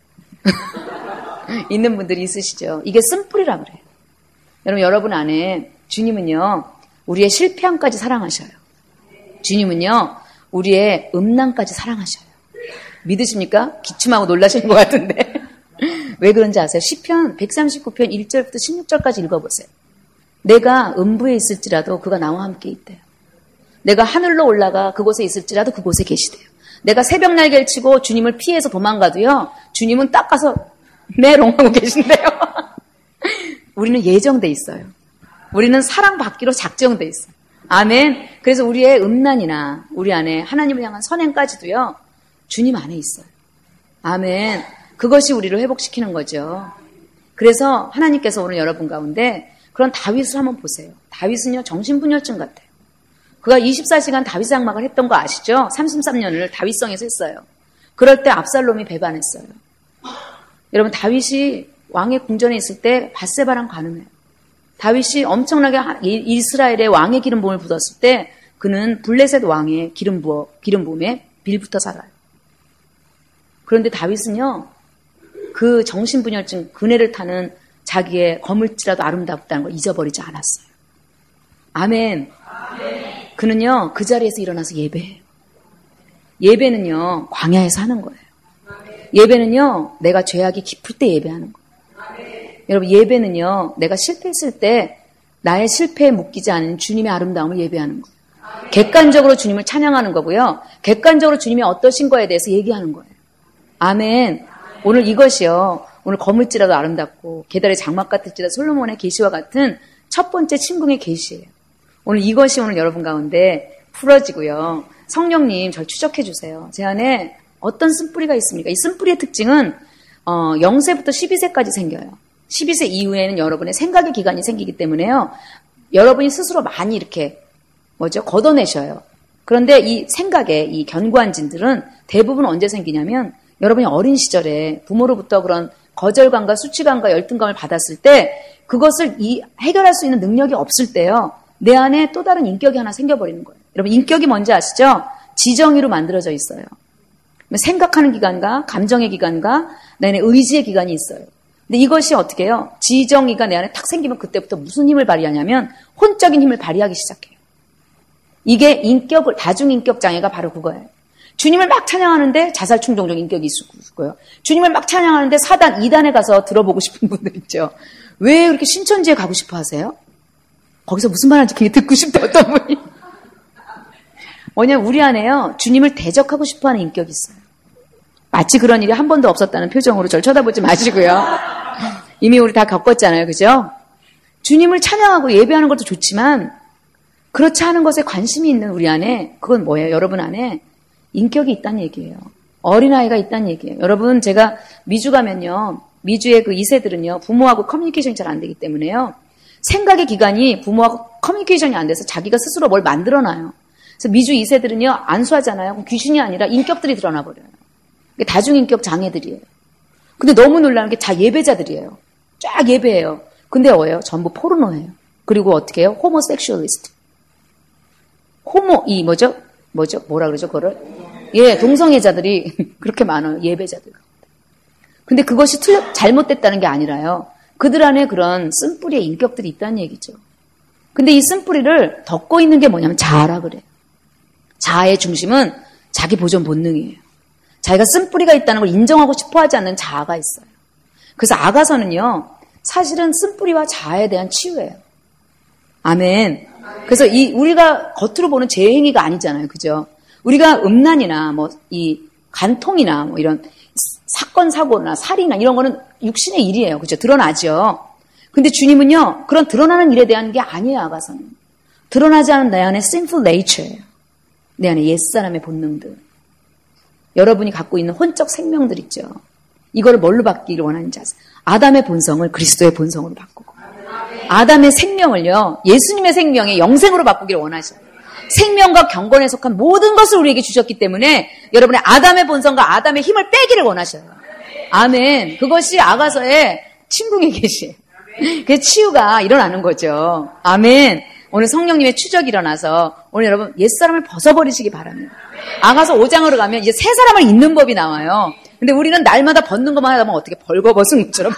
있는 분들이 있으시죠. 이게 쓴뿌리라 그래요. 여러분 안에 주님은요. 우리의 실패함까지 사랑하셔요. 주님은요. 우리의 음란까지 사랑하셔요. 믿으십니까? 기침하고 놀라시는 것 같은데. 왜 그런지 아세요? 시편 139편 1절부터 16절까지 읽어보세요. 내가 음부에 있을지라도 그가 나와 함께 있대요. 내가 하늘로 올라가 그곳에 있을지라도 그곳에 계시대요. 내가 새벽 날개를 치고 주님을 피해서 도망가도요. 주님은 딱 가서 메롱하고 계신대요. 우리는 예정돼 있어요. 우리는 사랑받기로 작정돼 있어요. 아멘. 그래서 우리의 음란이나 우리 안에 하나님을 향한 선행까지도요. 주님 안에 있어요. 아멘. 그것이 우리를 회복시키는 거죠. 그래서 하나님께서 오늘 여러분 가운데 그런 다윗을 한번 보세요. 다윗은요. 정신분열증 같아요. 그가 24시간 다윗 장막을 했던 거 아시죠? 33년을 다윗성에서 했어요. 그럴 때 압살롬이 배반했어요. 여러분 다윗이 왕의 궁전에 있을 때 밧세바랑 간음해요. 다윗이 엄청나게 이스라엘의 왕의 기름 부음을 붓었을 때 그는 블레셋 왕의 기름 부음에 빌부터 살아요. 그런데 다윗은요. 그 정신분열증 그네를 타는 자기의 거물지라도 아름답다는 걸 잊어버리지 않았어요. 아멘. 그는요. 그 자리에서 일어나서 예배해요. 예배는요. 광야에서 하는 거예요. 예배는요. 내가 죄악이 깊을 때 예배하는 거예요. 여러분 예배는요. 내가 실패했을 때 나의 실패에 묶이지 않은 주님의 아름다움을 예배하는 거예요. 객관적으로 주님을 찬양하는 거고요. 객관적으로 주님이 어떠신 거에 대해서 얘기하는 거예요. 아멘. 오늘 이것이요. 오늘 거물지라도 아름답고 계달의 장막 같을지라도 솔로몬의 계시와 같은 첫 번째 침궁의 계시예요. 오늘 이것이 오늘 여러분 가운데 풀어지고요. 성령님 절 추적해 주세요. 제 안에 어떤 쓴뿌리가 있습니까? 이 쓴뿌리의 특징은 0세부터 12세까지 생겨요. 12세 이후에는 여러분의 생각의 기간이 생기기 때문에요. 여러분이 스스로 많이 이렇게 걷어내셔요. 그런데 이 생각의 이 견고한 진들은 대부분 언제 생기냐면 여러분이 어린 시절에 부모로부터 그런 거절감과 수치감과 열등감을 받았을 때 그것을 해결할 수 있는 능력이 없을 때요. 내 안에 또 다른 인격이 하나 생겨버리는 거예요. 여러분 인격이 뭔지 아시죠? 지정의로 만들어져 있어요. 생각하는 기관과 감정의 기관과 내 안에 의지의 기관이 있어요. 근데 이것이 어떻게 해요? 지정의가 내 안에 탁 생기면 그때부터 무슨 힘을 발휘하냐면 혼적인 힘을 발휘하기 시작해요. 이게 다중인격 장애가 바로 그거예요. 주님을 막 찬양하는데 자살충동적 인격이 있고요. 주님을 막 찬양하는데 사단 2단에 가서 들어보고 싶은 분들 있죠. 왜 그렇게 신천지에 가고 싶어 하세요? 거기서 무슨 말 하는지 그게 듣고 싶다 어떤 분이. 뭐냐면 우리 안에요. 주님을 대적하고 싶어하는 인격이 있어요. 마치 그런 일이 한 번도 없었다는 표정으로 저를 쳐다보지 마시고요. 이미 우리 다 겪었잖아요. 그죠? 주님을 찬양하고 예배하는 것도 좋지만 그렇지 않은 것에 관심이 있는 우리 안에 그건 뭐예요? 여러분 안에 인격이 있다는 얘기예요. 어린아이가 있다는 얘기예요. 여러분 제가 미주 가면요. 미주의 그 2세들은요. 부모하고 커뮤니케이션이 잘 안 되기 때문에요. 생각의 기관이 부모하고 커뮤니케이션이 안 돼서 자기가 스스로 뭘 만들어놔요. 그래서 미주 2세들은요. 안수하잖아요. 그럼 귀신이 아니라 인격들이 드러나 버려요. 다중인격 장애들이에요. 근데 너무 놀라는 게 다 예배자들이에요. 쫙 예배해요. 근데 뭐예요? 전부 포르노예요. 그리고 어떻게 해요? 호모섹슈얼리스트. 뭐라 그러죠, 그거를? 예, 동성애자들이 그렇게 많아요, 예배자들. 근데 그것이 잘못됐다는 게 아니라요. 그들 안에 그런 쓴뿌리의 인격들이 있다는 얘기죠. 근데 이 쓴뿌리를 덮고 있는 게 뭐냐면 자아라 그래요. 자아의 중심은 자기 보존 본능이에요. 자기가 쓴뿌리가 있다는 걸 인정하고 싶어 하지 않는 자아가 있어요. 그래서 아가서는요, 사실은 쓴뿌리와 자아에 대한 치유예요. 아멘. 그래서 우리가 겉으로 보는 죄 행위가 아니잖아요. 그죠? 우리가 음란이나 이 간통이나 이런 사건, 사고나 살인이나 이런 거는 육신의 일이에요. 그죠? 드러나죠. 근데 주님은요, 그런 드러나는 일에 대한 게 아니에요, 아가서는. 드러나지 않은 내 안에 sinful nature예요. 내 안에 옛사람의 본능들. 여러분이 갖고 있는 혼적 생명들 있죠. 이거를 뭘로 바뀌기를 원하는지 아세요? 아담의 본성을 그리스도의 본성으로 바꾸고 아담의 생명을요. 예수님의 생명의 영생으로 바꾸기를 원하셔요. 생명과 경건에 속한 모든 것을 우리에게 주셨기 때문에 여러분의 아담의 본성과 아담의 힘을 빼기를 원하셔요. 아멘. 그것이 아가서의 침궁의 계시예요. 그래서 치유가 일어나는 거죠. 아멘. 오늘 성령님의 추적이 일어나서 오늘 여러분 옛사람을 벗어버리시기 바랍니다. 아가서 5장으로 가면 이제 새 사람을 잇는 법이 나와요. 근데 우리는 날마다 벗는 것만 하다 보면 어떻게 벌거벗은 것처럼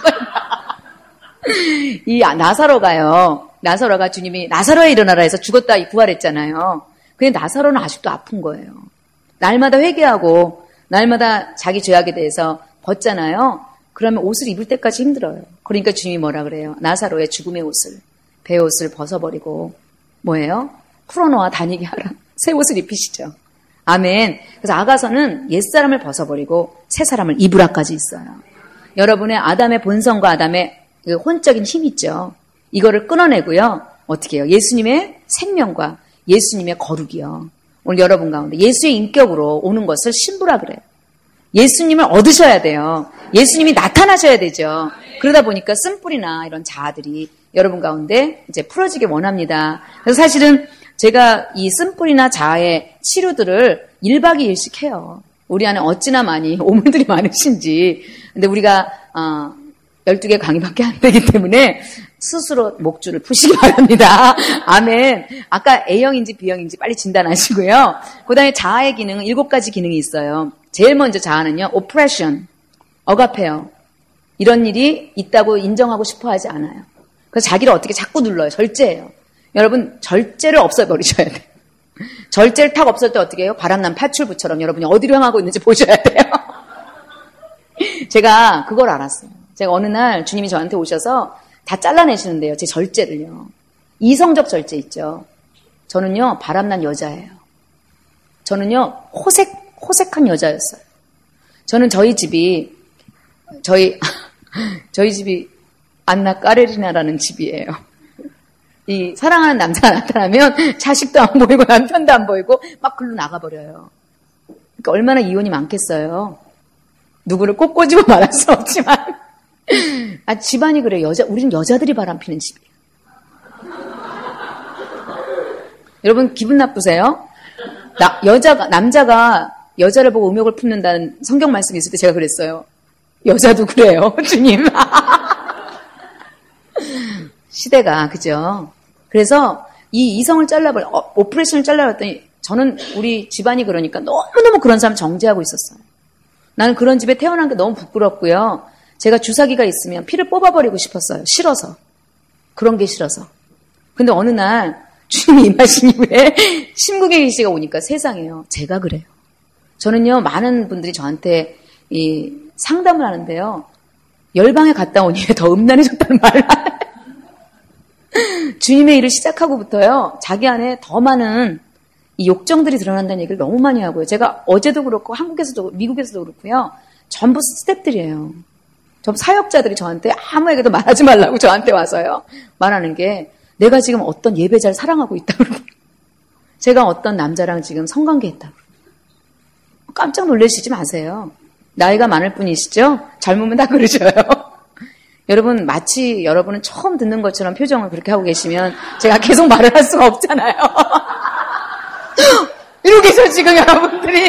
이 나사로가 주님이 나사로에 일어나라 해서 죽었다 부활했잖아요. 근데 나사로는 아직도 아픈 거예요. 날마다 회개하고 날마다 자기 죄악에 대해서 벗잖아요. 그러면 옷을 입을 때까지 힘들어요. 그러니까 주님이 뭐라 그래요? 나사로의 죽음의 옷을, 배옷을 벗어버리고 뭐예요? 풀어놓아 다니게 하라. 새 옷을 입히시죠. 아멘. 그래서 아가서는 옛사람을 벗어버리고 새 사람을 입으라까지 있어요. 여러분의 아담의 본성과 아담의 그 혼적인 힘 있죠. 이거를 끊어내고요. 어떻게 해요? 예수님의 생명과 예수님의 거룩이요. 오늘 여러분 가운데 예수의 인격으로 오는 것을 신부라 그래요. 예수님을 얻으셔야 돼요. 예수님이 나타나셔야 되죠. 그러다 보니까 쓴뿌리나 이런 자아들이 여러분 가운데 이제 풀어지길 원합니다. 그래서 사실은 제가 이 쓴뿌리나 자아의 치료들을 1박 2일씩 해요. 우리 안에 어찌나 많이 오물들이 많으신지. 근데 우리가 12개 강의밖에 안 되기 때문에 스스로 목줄을 푸시기 바랍니다. 아멘. 아까 A형인지 B형인지 빨리 진단하시고요. 그 다음에 자아의 기능은 7가지 기능이 있어요. 제일 먼저 자아는요. oppression, 억압해요. 이런 일이 있다고 인정하고 싶어 하지 않아요. 그래서 자기를 어떻게 자꾸 눌러요. 절제해요. 여러분 절제를 없애버리셔야 돼요. 절제를 탁 없앨 때 어떻게 해요? 바람난 파출부처럼 여러분이 어디로 향하고 있는지 보셔야 돼요. 제가 그걸 알았어요. 제가 어느 날 주님이 저한테 오셔서 다 잘라내시는데요. 제 절제를요. 이성적 절제 있죠. 저는요. 바람난 여자예요. 저는요. 호색한 여자였어요. 저는 저희 집이 안나 까레리나라는 집이에요. 이 사랑하는 남자가 나타나면 자식도 안 보이고 남편도 안 보이고 막 글로 나가버려요. 그러니까 얼마나 이혼이 많겠어요. 누구를 꼭 꼬집어 말할 수 없지만 집안이 그래요. 우린 여자들이 바람피는 집이에요. 여러분 기분 나쁘세요? 남자가 여자를 보고 음욕을 품는다는 성경 말씀이 있을 때 제가 그랬어요. 여자도 그래요. 주님. 시대가 그죠? 그래서 이 이성을 오프레션을 잘라버렸더니 저는 우리 집안이 그러니까 너무너무 그런 사람 정죄하고 있었어요. 나는 그런 집에 태어난 게 너무 부끄럽고요. 제가 주사기가 있으면 피를 뽑아버리고 싶었어요. 싫어서. 그런 게 싫어서. 근데 어느 날 주님이 임하신 이후에 심국의 계시가 오니까 세상에요. 제가 그래요. 저는요. 많은 분들이 저한테 이 상담을 하는데요. 열방에 갔다 오니 더 음란해졌다는 말을 주님의 일을 시작하고부터요. 자기 안에 더 많은 이 욕정들이 드러난다는 얘기를 너무 많이 하고요. 제가 어제도 그렇고 한국에서도 미국에서도 그렇고요. 전부 스텝들이에요. 전부 사역자들이 저한테 아무에게도 말하지 말라고 저한테 와서요. 말하는 게 내가 지금 어떤 예배자를 사랑하고 있다고 제가 어떤 남자랑 지금 성관계했다고 깜짝 놀라시지 마세요. 나이가 많을 뿐이시죠? 젊으면 다 그러셔요. 여러분 마치 여러분은 처음 듣는 것처럼 표정을 그렇게 하고 계시면 제가 계속 말을 할 수가 없잖아요. 이러고 계세요 지금 여러분들이.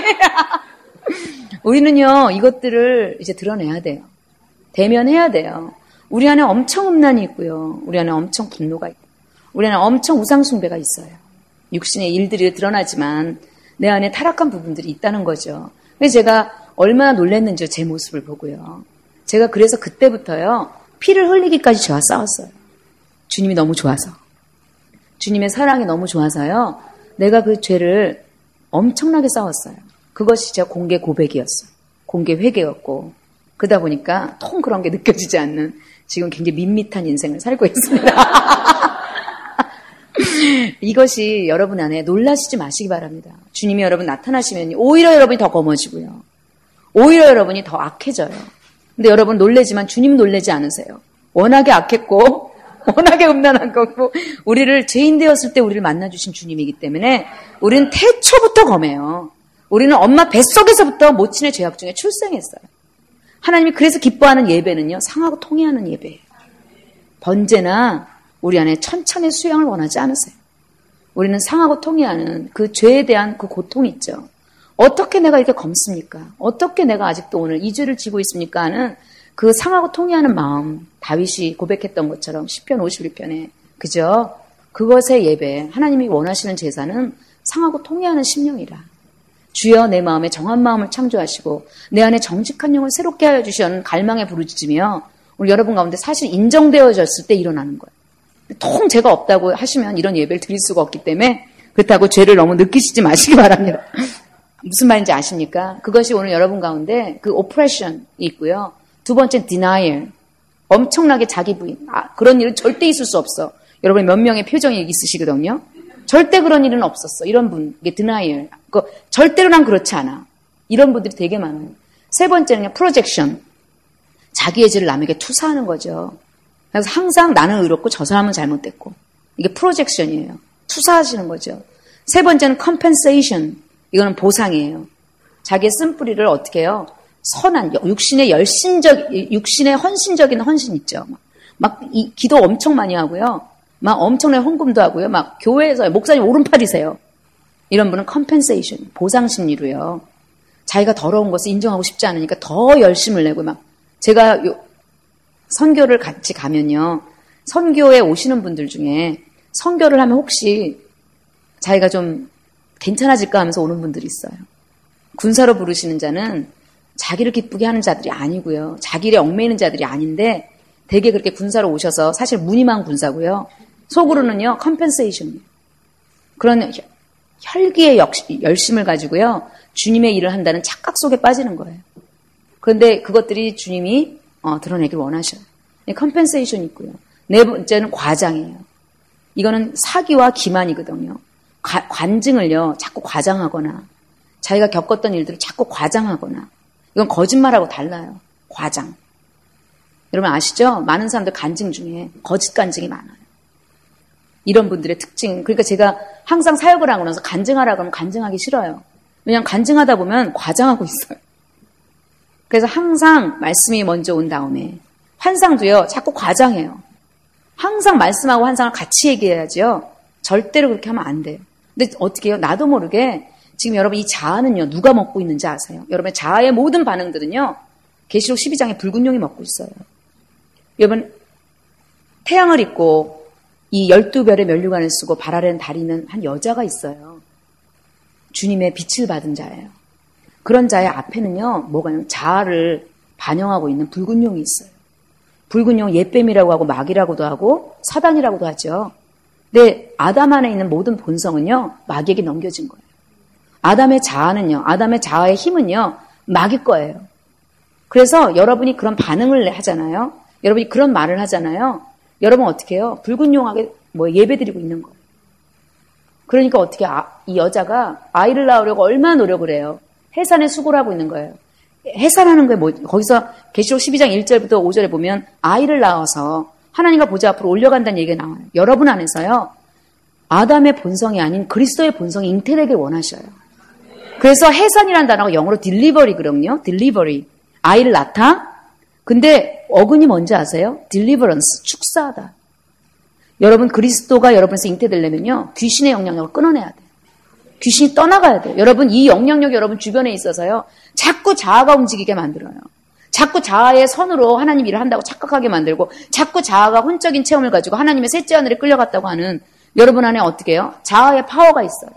우리는요 이것들을 이제 드러내야 돼요. 대면해야 돼요. 우리 안에 엄청 음란이 있고요. 우리 안에 엄청 분노가 있고 우리 안에 엄청 우상숭배가 있어요. 육신의 일들이 드러나지만 내 안에 타락한 부분들이 있다는 거죠. 그래서 제가 얼마나 놀랐는지 제 모습을 보고요. 제가 그래서 그때부터요. 피를 흘리기까지 저와 싸웠어요. 주님이 너무 좋아서. 주님의 사랑이 너무 좋아서요. 내가 그 죄를 엄청나게 싸웠어요. 그것이 제 공개 고백이었어요. 공개 회개였고 그러다 보니까 통 그런 게 느껴지지 않는 지금 굉장히 밋밋한 인생을 살고 있습니다. 이것이 여러분 안에 놀라시지 마시기 바랍니다. 주님이 여러분 나타나시면 오히려 여러분이 더 검어지고요. 오히려 여러분이 더 악해져요. 근데 여러분 놀래지만 주님 놀래지 않으세요. 워낙에 악했고 워낙에 음란한 거고 우리를 죄인 되었을 때 우리를 만나주신 주님이기 때문에 우리는 태초부터 검해요. 우리는 엄마 뱃속에서부터 모친의 죄악 중에 출생했어요. 하나님이 그래서 기뻐하는 예배는요. 상하고 통회하는 예배예요. 번제나 우리 안에 천천의 수양을 원하지 않으세요. 우리는 상하고 통회하는 그 죄에 대한 그 고통이 있죠. 어떻게 내가 이렇게 검습니까? 어떻게 내가 아직도 오늘 이 죄를 지고 있습니까? 하는 그 상하고 통회하는 마음, 다윗이 고백했던 것처럼 시편 51편에 그죠? 그것의 예배, 하나님이 원하시는 제사는 상하고 통회하는 심령이라. 주여 내 마음에 정한 마음을 창조하시고 내 안에 정직한 영을 새롭게 하여 주시는 갈망에 부르짖으며 우리 여러분 가운데 사실 인정되어졌을 때 일어나는 거예요. 통 죄가 없다고 하시면 이런 예배를 드릴 수가 없기 때문에 그렇다고 죄를 너무 느끼시지 마시기 바랍니다. 무슨 말인지 아십니까? 그것이 오늘 여러분 가운데 그 oppression이 있고요. 두 번째는 denial. 엄청나게 자기 부인. 그런 일은 절대 있을 수 없어. 여러분 몇 명의 표정이 있으시거든요. 절대 그런 일은 없었어. 이런 분, 이게 denial. 절대로 난 그렇지 않아. 이런 분들이 되게 많아요. 세 번째는요, 프로젝션. 자기의 죄를 남에게 투사하는 거죠. 그래서 항상 나는 의롭고 저 사람은 잘못됐고. 이게 프로젝션이에요. 투사하시는 거죠. 세 번째는 compensation. 이거는 보상이에요. 자기의 쓴뿌리를 어떻게 해요? 선한, 육신의 헌신적인 헌신 있죠. 기도 엄청 많이 하고요. 막 엄청나게 헌금도 하고요. 막 교회에서 목사님 오른팔이세요. 이런 분은 compensation, 보상 심리로요. 자기가 더러운 것을 인정하고 싶지 않으니까 더 열심을 내고 막. 제가 선교를 같이 가면요. 선교에 오시는 분들 중에 선교를 하면 혹시 자기가 좀 괜찮아질까 하면서 오는 분들이 있어요. 군사로 부르시는 자는 자기를 기쁘게 하는 자들이 아니고요. 자기를 얽매이는 자들이 아닌데 되게 그렇게 군사로 오셔서 사실 무늬만 군사고요. 속으로는요. 컴펜세이션이에요. 그런 혈기의 열심을 가지고요. 주님의 일을 한다는 착각 속에 빠지는 거예요. 그런데 그것들이 주님이 드러내길 원하셔요. 컴펜세이션이 있고요. 네 번째는 과장이에요. 이거는 사기와 기만이거든요. 관증을요. 자꾸 과장하거나 자기가 겪었던 일들을 자꾸 과장하거나 이건 거짓말하고 달라요. 과장. 여러분 아시죠? 많은 사람들 간증 중에 거짓 간증이 많아요. 이런 분들의 특징. 그러니까 제가 항상 사역을 하고 나서 간증하라고 하면 간증하기 싫어요. 왜냐하면 간증하다 보면 과장하고 있어요. 그래서 항상 말씀이 먼저 온 다음에 환상도요. 자꾸 과장해요. 항상 말씀하고 환상을 같이 얘기해야죠. 절대로 그렇게 하면 안 돼요. 근데 어떻게 해요? 나도 모르게 지금 여러분 이 자아는요. 누가 먹고 있는지 아세요? 여러분의 자아의 모든 반응들은요. 계시록 12장에 붉은 용이 먹고 있어요. 여러분 태양을 입고 이 12별의 면류관을 쓰고 발 아래는 다리는 한 여자가 있어요. 주님의 빛을 받은 자예요. 그런 자의 앞에는요. 뭐가 있냐면 자아를 반영하고 있는 붉은 용이 있어요. 붉은 용 옛뱀이라고 하고 마귀라고도 하고 사단이라고도 하죠. 근데 아담 안에 있는 모든 본성은요. 마귀에게 넘겨진 거예요. 아담의 자아는요. 아담의 자아의 힘은요. 마귀 거예요. 그래서 여러분이 그런 반응을 하잖아요. 여러분이 그런 말을 하잖아요. 여러분 어떻게 해요? 붉은 용에게 예배드리고 있는 거예요. 그러니까 어떻게 이 여자가 아이를 낳으려고 얼마나 노력을 해요. 해산에 수고를 하고 있는 거예요. 해산하는 게 거기서 계시록 12장 1절부터 5절에 보면 아이를 낳아서 하나님과 보좌 앞으로 올려간다는 얘기가 나와요. 여러분 안에서요. 아담의 본성이 아닌 그리스도의 본성이 잉태되길 원하셔요. 그래서 해산이라는 단어가 영어로 delivery거든요. delivery. 아이를 낳다. 근데 어근이 뭔지 아세요? deliverance. 축사하다. 여러분 그리스도가 여러분에서 잉태되려면요. 귀신의 영향력을 끊어내야 돼요. 귀신이 떠나가야 돼요. 여러분 이 영향력이 여러분 주변에 있어서요. 자꾸 자아가 움직이게 만들어요. 자꾸 자아의 선으로 하나님 일을 한다고 착각하게 만들고 자꾸 자아가 혼적인 체험을 가지고 하나님의 셋째 하늘에 끌려갔다고 하는 여러분 안에 어떻게 해요? 자아의 파워가 있어요.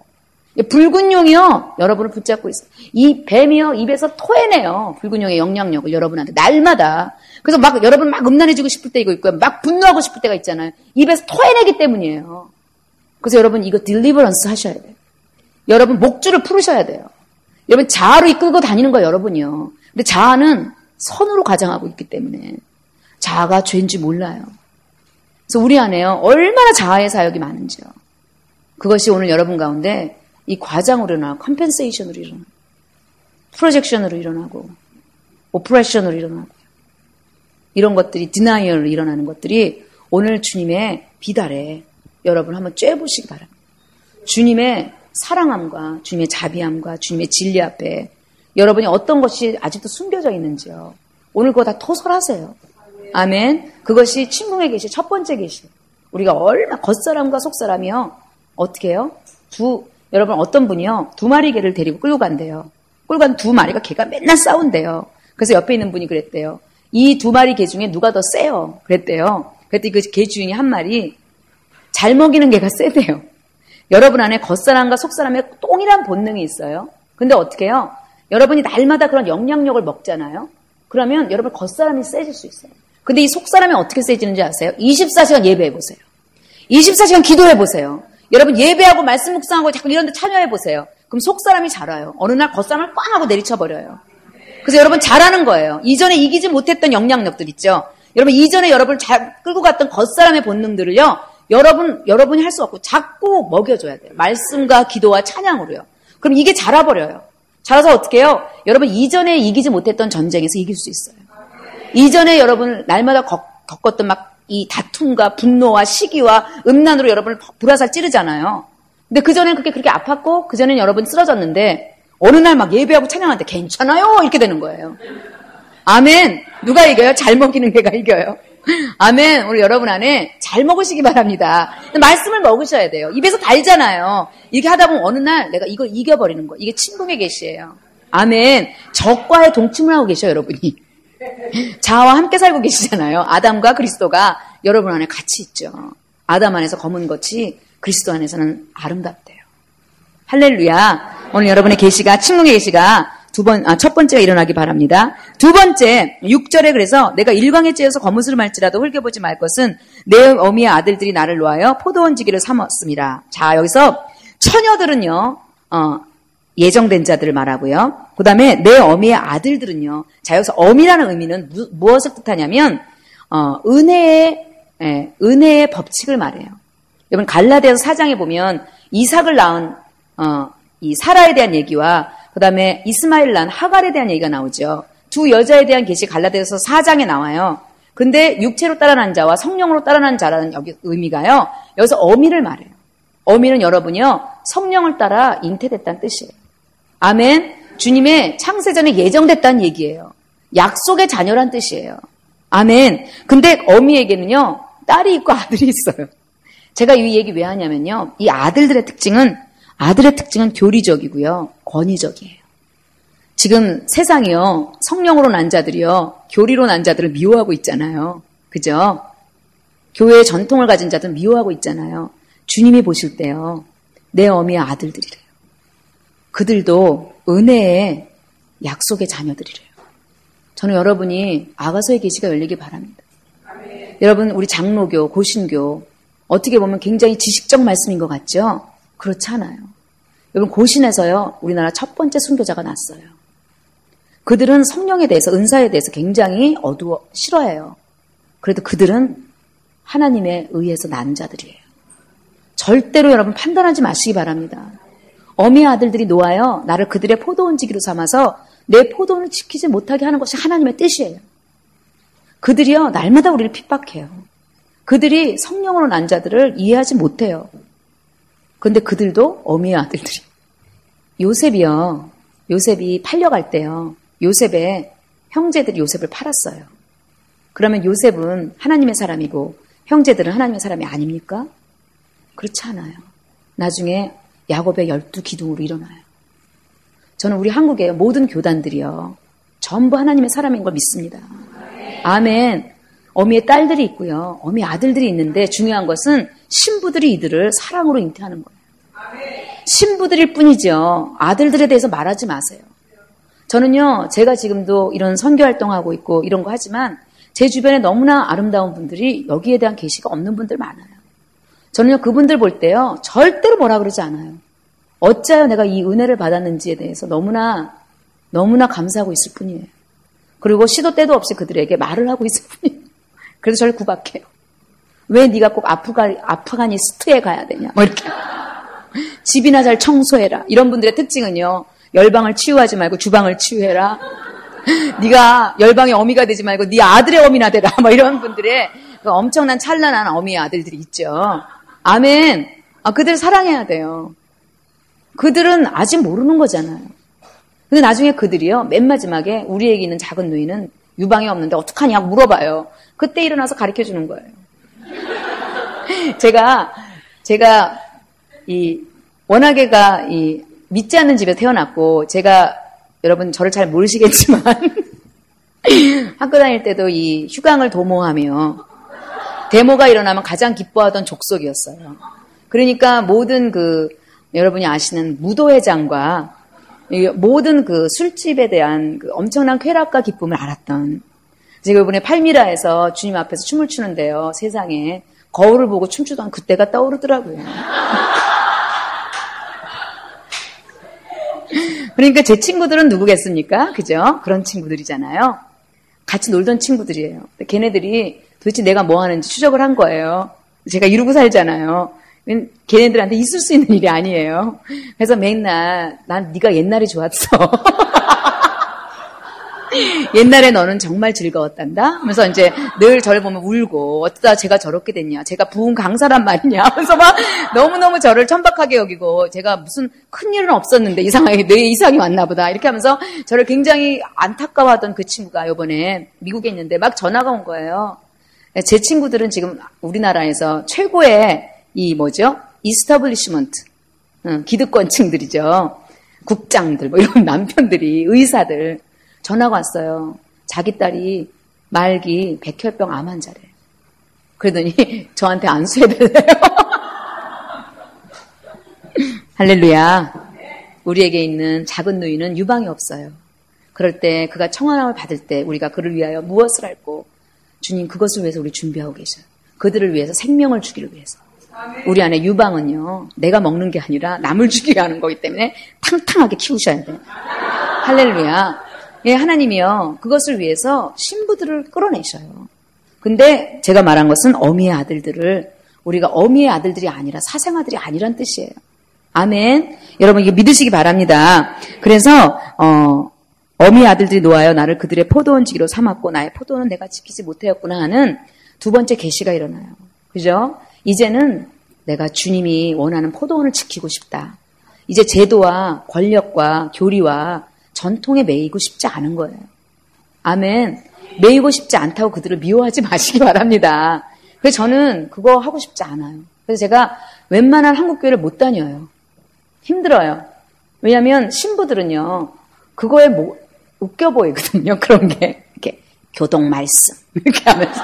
붉은 용이요. 여러분을 붙잡고 있어요. 이 뱀이요. 입에서 토해내요. 붉은 용의 영향력을 여러분한테 날마다. 그래서 막 여러분 막 음란해지고 싶을 때 이거 있고요. 막 분노하고 싶을 때가 있잖아요. 입에서 토해내기 때문이에요. 그래서 여러분 이거 딜리버런스 하셔야 돼요. 여러분 목줄을 풀으셔야 돼요. 여러분 자아로 이끌고 다니는 거예요. 여러분이요. 근데 자아는 선으로 가장하고 있기 때문에 자아가 죄인지 몰라요. 그래서 우리 안에요. 얼마나 자아의 사역이 많은지요. 그것이 오늘 여러분 가운데 이 과장으로 일어나고 컴펜세이션으로 일어나고 프로젝션으로 일어나고 오프레션으로 일어나고 이런 것들이 디나이얼로 일어나는 것들이 오늘 주님의 빛 아래 여러분 한번 쬐보시기 바랍니다. 주님의 사랑함과 주님의 자비함과 주님의 진리 앞에 여러분이 어떤 것이 아직도 숨겨져 있는지요. 오늘 그거 다 토설하세요. 아멘. 그것이 침궁의 계시 첫 번째 계시. 우리가 얼마나 겉사람과 속사람이요. 어떻게 해요? 여러분 어떤 분이요. 2마리 개를 데리고 끌고 간대요. 끌고 간 2마리가 개가 맨날 싸운대요. 그래서 옆에 있는 분이 그랬대요. 이 2마리 개 중에 누가 더 세요? 그랬대요. 그랬더니 그 개 주인이 한 말이 잘 먹이는 개가 세대요. 여러분 안에 겉사람과 속사람의 동일한 본능이 있어요. 근데 어떻게 해요? 여러분이 날마다 그런 영향력을 먹잖아요. 그러면 여러분 겉사람이 세질 수 있어요. 근데 이 속사람이 어떻게 세지는지 아세요? 24시간 예배해보세요. 24시간 기도해보세요. 여러분 예배하고 말씀 묵상하고 자꾸 이런 데 참여해보세요. 그럼 속사람이 자라요. 어느 날 겉사람을 꽝 하고 내리쳐버려요. 그래서 여러분 잘하는 거예요. 이전에 이기지 못했던 영향력들 있죠. 여러분 이전에 여러분을 잘 끌고 갔던 겉사람의 본능들을요. 여러분이 할 수 없고 자꾸 먹여줘야 돼요. 말씀과 기도와 찬양으로요. 그럼 이게 자라버려요. 자라서 어떻게 해요? 여러분 이전에 이기지 못했던 전쟁에서 이길 수 있어요. 이전에 여러분 날마다 겪었던 막 이 다툼과 분노와 시기와 음란으로 여러분을 불화살 찌르잖아요. 근데 그전엔 그렇게 아팠고 그전엔 여러분 쓰러졌는데 어느 날 막 예배하고 찬양하는데 괜찮아요 이렇게 되는 거예요. 아멘. 누가 이겨요? 잘 먹이는 개가 이겨요. 아멘. 오늘 여러분 안에 잘 먹으시기 바랍니다. 말씀을 먹으셔야 돼요. 입에서 달잖아요. 이렇게 하다 보면 어느 날 내가 이걸 이겨버리는 거예요. 이게 침공의 계시예요. 아멘. 적과의 동침을 하고 계셔요, 여러분이. 자아와 함께 살고 계시잖아요. 아담과 그리스도가 여러분 안에 같이 있죠. 아담 안에서 검은 것이 그리스도 안에서는 아름답대요. 할렐루야. 오늘 여러분의 계시가, 침공의 계시가 첫 번째가 일어나기 바랍니다. 두 번째, 6절에 그래서 내가 일광에 찌어서 거무스를 말지라도 흘겨보지 말 것은 내 어미의 아들들이 나를 놓아여 포도원 지기를 삼았습니다. 자, 여기서 처녀들은요, 예정된 자들을 말하고요. 그 다음에 내 어미의 아들들은요. 자, 여기서 어미라는 의미는 무엇을 뜻하냐면, 은혜의 법칙을 말해요. 여러분, 갈라디아서 4장에 보면 이삭을 낳은, 이 사라에 대한 얘기와 그 다음에 이스마엘 낳은 하갈에 대한 얘기가 나오죠. 두 여자에 대한 계시 갈라디아서 4장에 나와요. 근데 육체로 따라난 자와 성령으로 따라난 자라는 여기 의미가요. 여기서 어미를 말해요. 어미는 여러분이요. 성령을 따라 잉태됐다는 뜻이에요. 아멘. 주님의 창세전에 예정됐다는 얘기예요. 약속의 자녀란 뜻이에요. 아멘. 근데 어미에게는요. 딸이 있고 아들이 있어요. 제가 이 얘기 왜 하냐면요. 이 아들의 특징은 교리적이고요. 권위적이에요. 지금 세상이요. 성령으로 난 자들이요. 교리로 난 자들을 미워하고 있잖아요. 그죠? 교회의 전통을 가진 자들은 미워하고 있잖아요. 주님이 보실 때요. 내 어미의 아들들이래요. 그들도 은혜의 약속의 자녀들이래요. 저는 여러분이 아가서의 계시가 열리기 바랍니다. 아멘. 여러분 우리 장로교, 고신교 어떻게 보면 굉장히 지식적 말씀인 것 같죠? 그렇지 않아요. 여러분 고신에서요. 우리나라 첫 번째 순교자가 났어요. 그들은 성령에 대해서 은사에 대해서 굉장히 싫어해요. 그래도 그들은 하나님에 의해서 난 자들이에요. 절대로 여러분 판단하지 마시기 바랍니다. 어미의 아들들이 놓아요. 나를 그들의 포도원지기로 삼아서 내 포도원을 지키지 못하게 하는 것이 하나님의 뜻이에요. 그들이요. 날마다 우리를 핍박해요. 그들이 성령으로 난 자들을 이해하지 못해요. 그런데 그들도 어미의 아들들이. 요셉이 팔려갈 때요. 요셉의 형제들이 요셉을 팔았어요. 그러면 요셉은 하나님의 사람이고 형제들은 하나님의 사람이 아닙니까? 그렇지 않아요. 나중에 야곱의 12기둥으로 일어나요. 저는 우리 한국의 모든 교단들이요. 전부 하나님의 사람인 걸 믿습니다. 아멘. 어미의 딸들이 있고요. 어미의 아들들이 있는데 중요한 것은 신부들이 이들을 사랑으로 잉태하는 거예요. 신부들일 뿐이죠. 아들들에 대해서 말하지 마세요. 저는요. 제가 지금도 이런 선교활동하고 있고 이런 거 하지만 제 주변에 너무나 아름다운 분들이 여기에 대한 계시가 없는 분들 많아요. 저는요. 그분들 볼 때요. 절대로 뭐라 그러지 않아요. 어찌하여 내가 이 은혜를 받았는지에 대해서 너무나 감사하고 있을 뿐이에요. 그리고 시도 때도 없이 그들에게 말을 하고 있을 뿐이에요. 그래서 저를 구박해요. 왜 네가 꼭 아프가니스트에 가야 되냐. 뭐 이렇게. 집이나 잘 청소해라. 이런 분들의 특징은요. 열방을 치유하지 말고 주방을 치유해라. 네가 열방의 어미가 되지 말고 네 아들의 어미나 되라. 뭐 이런 분들의 그 엄청난 찬란한 어미의 아들들이 있죠. 아멘. 그들을 사랑해야 돼요. 그들은 아직 모르는 거잖아요. 근데 나중에 그들이요. 맨 마지막에 우리에게 있는 작은 누이는 유방이 없는데 어떡하냐 물어봐요. 그때 일어나서 가르쳐 주는 거예요. 제가 워낙에가 믿지 않는 집에 태어났고 제가 여러분 저를 잘 모르시겠지만 학교 다닐 때도 이 휴강을 도모하며 데모가 일어나면 가장 기뻐하던 족속이었어요. 그러니까 모든 여러분이 아시는 무도회장과 모든 술집에 대한 엄청난 쾌락과 기쁨을 알았던 제가 이번에 팔미라에서 주님 앞에서 춤을 추는데요. 세상에 거울을 보고 춤추던 그때가 떠오르더라고요. 그러니까 제 친구들은 누구겠습니까? 그죠? 그런 친구들이잖아요. 같이 놀던 친구들이에요. 걔네들이 도대체 내가 뭐 하는지 추적을 한 거예요. 제가 이루고 살잖아요. 걔네들한테 있을 수 있는 일이 아니에요. 그래서 맨날 난 네가 옛날이 좋았어. 옛날에 너는 정말 즐거웠단다 하면서 이제 늘 저를 보면 울고 어쩌다 제가 저렇게 됐냐, 제가 부은 강사란 말이냐 하면서 막 너무너무 저를 천박하게 여기고, 제가 무슨 큰일은 없었는데 이상하게 뇌에 이상이 왔나 보다 이렇게 하면서 저를 굉장히 안타까워하던 그 친구가 이번에 미국에 있는데 막 전화가 온 거예요. 제 친구들은 지금 우리나라에서 최고의 이스터블리시먼트, 기득권층들이죠. 국장들, 뭐 이런 남편들이, 의사들. 전화가 왔어요. 자기 딸이 말기 백혈병 암 환자래. 그러더니 저한테 안수해달래요. 할렐루야. 우리에게 있는 작은 누이는 유방이 없어요. 그럴 때 그가 청혼함을 받을 때 우리가 그를 위하여 무엇을 할고, 주님 그것을 위해서 우리 준비하고 계셔요. 그들을 위해서 생명을 주기를 위해서. 우리 안에 유방은요, 내가 먹는 게 아니라 남을 주기 하는 거기 때문에 탕탕하게 키우셔야 돼요. 할렐루야. 예, 하나님이요, 그것을 위해서 신부들을 끌어내셔요. 근데 제가 말한 것은 어미의 아들들을, 우리가 어미의 아들들이 아니라 사생아들이 아니란 뜻이에요. 아멘. 여러분 이게 믿으시기 바랍니다. 그래서 어미의 아들들이 노하여 나를 그들의 포도원지기로 삼았고 나의 포도는 내가 지키지 못하였구나 하는 두 번째 계시가 일어나요. 그죠? 이제는 내가 주님이 원하는 포도원을 지키고 싶다. 이제 제도와 권력과 교리와 전통에 매이고 싶지 않은 거예요. 아멘. 매이고 싶지 않다고 그들을 미워하지 마시기 바랍니다. 그래서 저는 그거 하고 싶지 않아요. 그래서 제가 웬만한 한국교회를 못 다녀요. 힘들어요. 왜냐하면 신부들은요, 그거에 웃겨 보이거든요. 그런 게 이렇게 교동 말씀 이렇게 하면서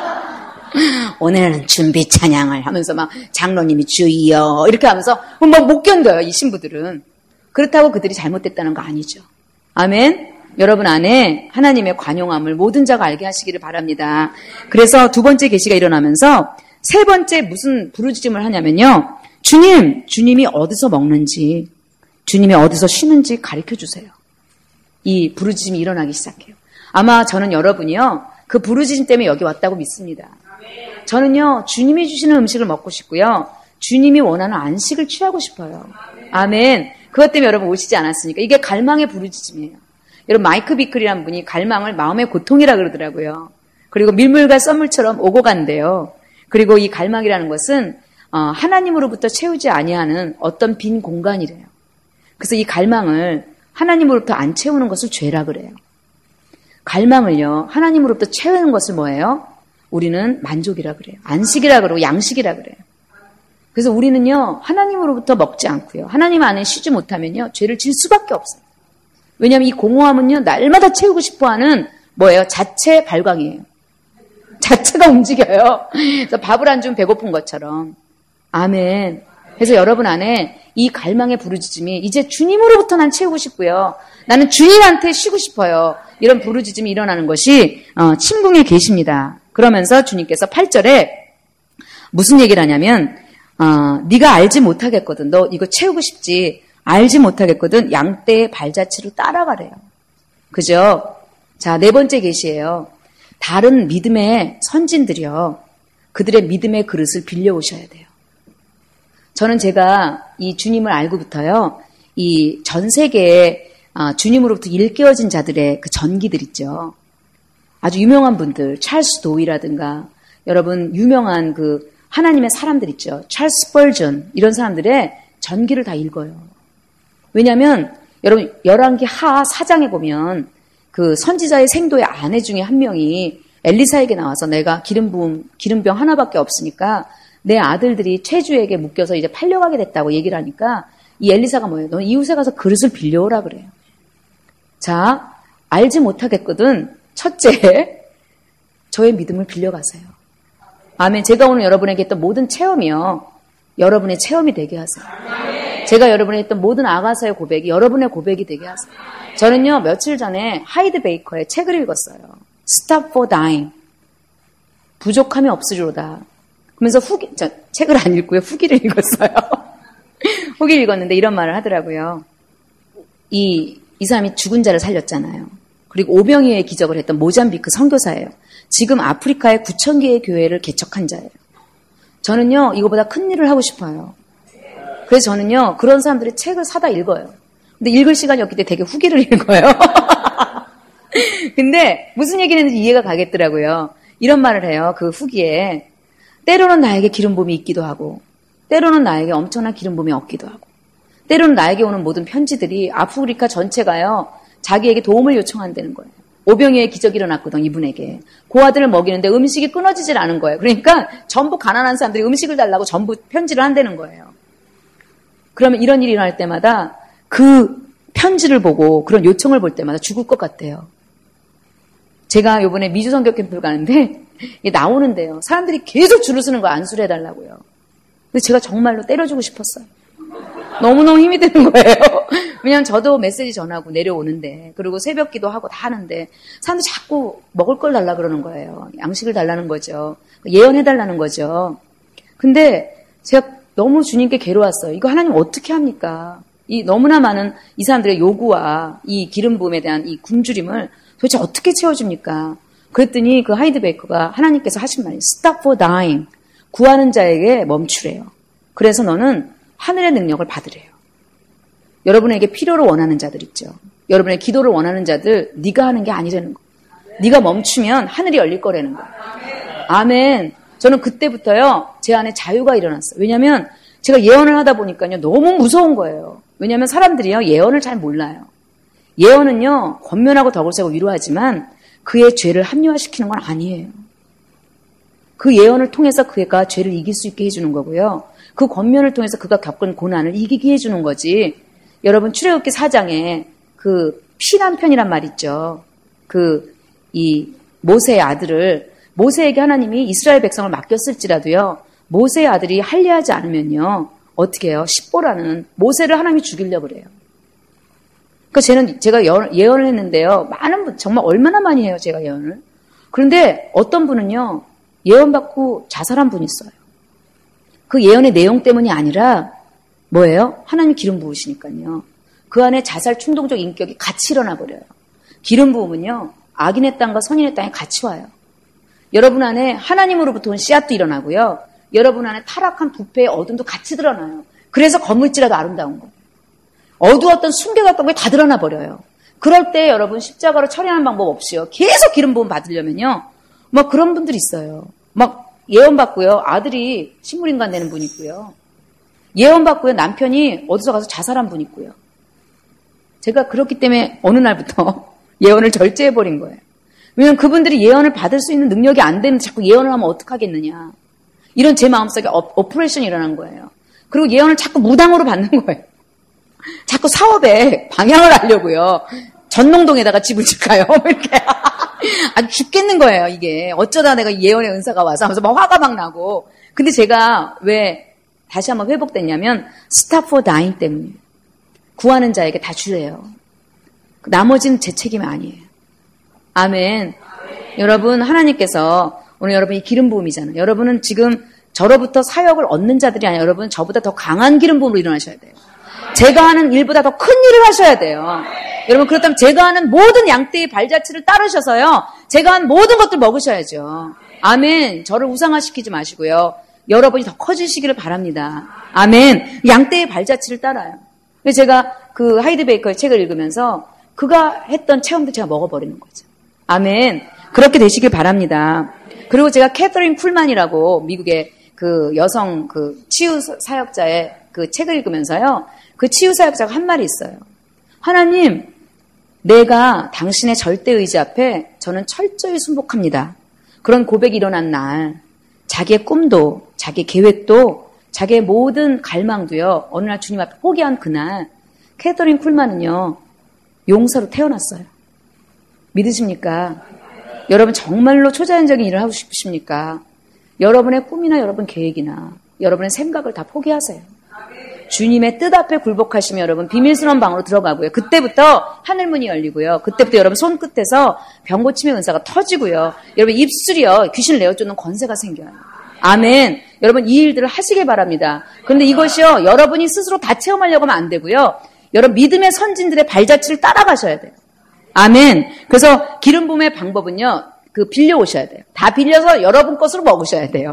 오늘은 준비 찬양을 하면서 막 장로님이 주여 이렇게 하면서 막 못 견뎌요. 이 신부들은. 그렇다고 그들이 잘못됐다는 거 아니죠. 아멘. 여러분 안에 하나님의 관용함을 모든 자가 알게 하시기를 바랍니다. 그래서 두 번째 계시가 일어나면서 세 번째 무슨 부르짖음을 하냐면요, 주님이 어디서 먹는지, 주님이 어디서 쉬는지 가르쳐 주세요. 이 부르짖음이 일어나기 시작해요. 아마 저는 여러분이요, 그 부르짖음 때문에 여기 왔다고 믿습니다. 저는요, 주님이 주시는 음식을 먹고 싶고요, 주님이 원하는 안식을 취하고 싶어요. 아멘. 그것 때문에 여러분 오시지 않았으니까. 이게 갈망의 부르짖음이에요. 여러분 마이크 비클이라는 분이 갈망을 마음의 고통이라 그러더라고요. 그리고 밀물과 썰물처럼 오고 간대요. 그리고 이 갈망이라는 것은 하나님으로부터 채우지 아니하는 어떤 빈 공간이래요. 그래서 이 갈망을 하나님으로부터 안 채우는 것을 죄라 그래요. 갈망을요, 하나님으로부터 채우는 것을 뭐예요? 우리는 만족이라 그래요. 안식이라 그러고 양식이라 그래요. 그래서 우리는요, 하나님으로부터 먹지 않고요, 하나님 안에 쉬지 못하면요, 죄를 질 수밖에 없어요. 왜냐하면 이 공허함은요, 날마다 채우고 싶어하는 뭐예요? 자체 발광이에요. 자체가 움직여요. 그래서 밥을 안 주면 배고픈 것처럼. 아멘. 그래서 여러분 안에 이 갈망의 부르짖음이 이제 주님으로부터 난 채우고 싶고요, 나는 주님한테 쉬고 싶어요, 이런 부르짖음이 일어나는 것이 침궁에 계십니다. 그러면서 주님께서 8절에 무슨 얘기를 하냐면, 네가 알지 못하겠거든. 너 이거 채우고 싶지. 알지 못하겠거든. 양떼의 발자취로 따라가래요. 그죠? 자, 네 번째 계시예요. 다른 믿음의 선진들이요, 그들의 믿음의 그릇을 빌려오셔야 돼요. 저는 제가 이 주님을 알고부터요, 이 전 세계에 주님으로부터 일깨워진 자들의 그 전기들 있죠. 아주 유명한 분들, 찰스 도이라든가, 여러분 유명한 그 하나님의 사람들 있죠. 찰스 스펄전, 이런 사람들의 전기를 다 읽어요. 왜냐하면 여러분 열왕기 하 4장에 보면 그 선지자의 생도의 아내 중에 한 명이 엘리사에게 나와서 내가 기름병 하나밖에 없으니까 내 아들들이 최주에게 묶여서 이제 팔려가게 됐다고 얘기를 하니까 이 엘리사가 뭐예요? 너 이웃에 가서 그릇을 빌려오라 그래요. 자, 알지 못하겠거든. 첫째, 저의 믿음을 빌려가세요. 아멘. 제가 오늘 여러분에게 했던 모든 체험이요, 여러분의 체험이 되게 하세요. 제가 여러분에게 했던 모든 아가서의 고백이 여러분의 고백이 되게 하세요. 저는요, 며칠 전에 하이드 베이커의 책을 읽었어요. Stop for Dying. 부족함이 없으리로다. 그러면서 책을 안 읽고요, 후기를 읽었어요. 후기를 읽었는데 이런 말을 하더라고요. 이 사람이 죽은 자를 살렸잖아요. 그리고 오병이어의 기적을 했던 모잠비크 선교사예요. 지금 아프리카에 9,000개의 교회를 개척한 자예요. 저는요, 이거보다 큰 일을 하고 싶어요. 그래서 저는요, 그런 사람들의 책을 사다 읽어요. 근데 읽을 시간이 없기 때문에 되게 후기를 읽어요. 근데 무슨 얘기를 했는지 이해가 가겠더라고요. 이런 말을 해요. 그 후기에. 때로는 나에게 기름 부음이 있기도 하고, 때로는 나에게 엄청난 기름 부음이 없기도 하고, 때로는 나에게 오는 모든 편지들이 아프리카 전체가요, 자기에게 도움을 요청한다는 거예요. 오병이어의 기적이 일어났거든, 이분에게. 그 아들을 먹이는데 음식이 끊어지질 않은 거예요. 그러니까 전부 가난한 사람들이 음식을 달라고 전부 편지를 한다는 거예요. 그러면 이런 일이 일어날 때마다 그 편지를 보고 그런 요청을 볼 때마다 죽을 것 같아요. 제가 이번에 미주 선교 캠프를 가는데 나오는데요. 사람들이 계속 줄을 서는 거예요. 안수를 해달라고요. 근데 제가 정말로 때려주고 싶었어요. 너무너무 힘이 드는 거예요. 왜냐하면 저도 메시지 전하고 내려오는데, 그리고 새벽 기도하고 다 하는데 사람들이 자꾸 먹을 걸 달라 그러는 거예요. 양식을 달라는 거죠. 예언해달라는 거죠. 근데 제가 너무 주님께 괴로웠어요. 이거 하나님 어떻게 합니까? 이 너무나 많은 이 사람들의 요구와 이 기름 부음에 대한 이 굶주림을 도대체 어떻게 채워줍니까? 그랬더니 그 하이드 베이커가 하나님께서 하신 말이 Stop for dying. 구하는 자에게 멈추래요. 그래서 너는 하늘의 능력을 받으래요. 여러분에게 필요로 원하는 자들 있죠. 여러분의 기도를 원하는 자들 네가 하는 게 아니라는 거. 네가 멈추면 하늘이 열릴 거라는 거. 아멘. 저는 그때부터요. 제 안에 자유가 일어났어요. 왜냐하면 제가 예언을 하다 보니까요. 너무 무서운 거예요. 왜냐하면 사람들이요. 예언을 잘 몰라요. 예언은요. 권면하고 덕을 세고 위로하지만 그의 죄를 합리화시키는 건 아니에요. 그 예언을 통해서 그가 죄를 이길 수 있게 해주는 거고요. 그 권면을 통해서 그가 겪은 고난을 이기게 해주는 거지. 여러분 출애굽기 4장에 그 피난편이란 말 있죠. 이 모세의 아들을 모세에게 하나님이 이스라엘 백성을 맡겼을지라도요. 모세의 아들이 할례하지 않으면요. 어떻게 해요? 십보라는 모세를 하나님이 죽이려고 그래요. 그러니까 제가 예언을 했는데요. 많은 분 정말 얼마나 많이 해요. 제가 예언을. 그런데 어떤 분은요. 예언받고 자살한 분이 있어요. 그 예언의 내용 때문이 아니라 뭐예요? 하나님 기름 부으시니까요. 그 안에 자살 충동적 인격이 같이 일어나 버려요. 기름 부음은요. 악인의 땅과 선인의 땅이 같이 와요. 여러분 안에 하나님으로부터 온 씨앗도 일어나고요. 여러분 안에 타락한 부패의 어둠도 같이 드러나요. 그래서 건물지라도 아름다운 거예요. 어두웠던 숨겨갔던 게 다 드러나 버려요. 그럴 때 여러분 십자가로 처리하는 방법 없이요. 계속 기름 부음 받으려면요. 막 그런 분들이 있어요. 막 예언받고요. 아들이 식물인간 되는 분 있고요. 예언받고요. 남편이 어디서 가서 자살한 분 있고요. 제가 그렇기 때문에 어느 날부터 예언을 절제해버린 거예요. 왜냐하면 그분들이 예언을 받을 수 있는 능력이 안 되는데 자꾸 예언을 하면 어떡하겠느냐. 이런 제 마음속에 오퍼레이션이 일어난 거예요. 그리고 예언을 자꾸 무당으로 받는 거예요. 자꾸 사업에 방향을 하려고요. 전농동에다가 집을 짓까요? 이렇게. 아주 죽겠는 거예요, 이게. 어쩌다 내가 예언의 은사가 와서 하면서 막 화가 막 나고. 근데 제가 왜 다시 한번 회복됐냐면 Stop for dying 때문이에요. 구하는 자에게 다 주래요. 나머지는 제 책임이 아니에요. 아멘. 여러분, 하나님께서 오늘 여러분이 기름 부음이잖아요. 여러분은 지금 저로부터 사역을 얻는 자들이 아니라 여러분 저보다 더 강한 기름 부음으로 일어나셔야 돼요. 제가 하는 일보다 더 큰 일을 하셔야 돼요. 여러분 그렇다면 제가 하는 모든 양떼의 발자취를 따르셔서요. 제가 한 모든 것들 먹으셔야죠. 아멘. 저를 우상화시키지 마시고요. 여러분이 더 커지시기를 바랍니다. 아멘. 양떼의 발자취를 따라요. 그래서 제가 그 하이드 베이커의 책을 읽으면서 그가 했던 체험도 제가 먹어버리는 거죠. 아멘. 그렇게 되시길 바랍니다. 그리고 제가 캐서린 쿨만이라고 미국의 그 여성 그 치유 사역자의 그 책을 읽으면서요. 그 치유 사역자가 한 말이 있어요. 하나님, 내가 당신의 절대 의지 앞에 저는 철저히 순복합니다. 그런 고백이 일어난 날 자기의 꿈도 자기의 계획도 자기의 모든 갈망도요. 어느 날 주님 앞에 포기한 그날 캐서린 쿨만은요. 용사로 태어났어요. 믿으십니까? 여러분 정말로 초자연적인 일을 하고 싶으십니까? 여러분의 꿈이나 여러분 계획이나 여러분의 생각을 다 포기하세요. 주님의 뜻 앞에 굴복하시면 여러분 비밀스러운 방으로 들어가고요. 그때부터 하늘문이 열리고요. 그때부터 여러분 손끝에서 병고침의 은사가 터지고요. 여러분 입술이요. 귀신을 내어쫓는 권세가 생겨요. 아멘. 여러분 이 일들을 하시길 바랍니다. 그런데 이것이요. 여러분이 스스로 다 체험하려고 하면 안 되고요. 여러분 믿음의 선진들의 발자취를 따라가셔야 돼요. 아멘. 그래서 기름 부음의 방법은요. 그 빌려 오셔야 돼요. 다 빌려서 여러분 것으로 먹으셔야 돼요.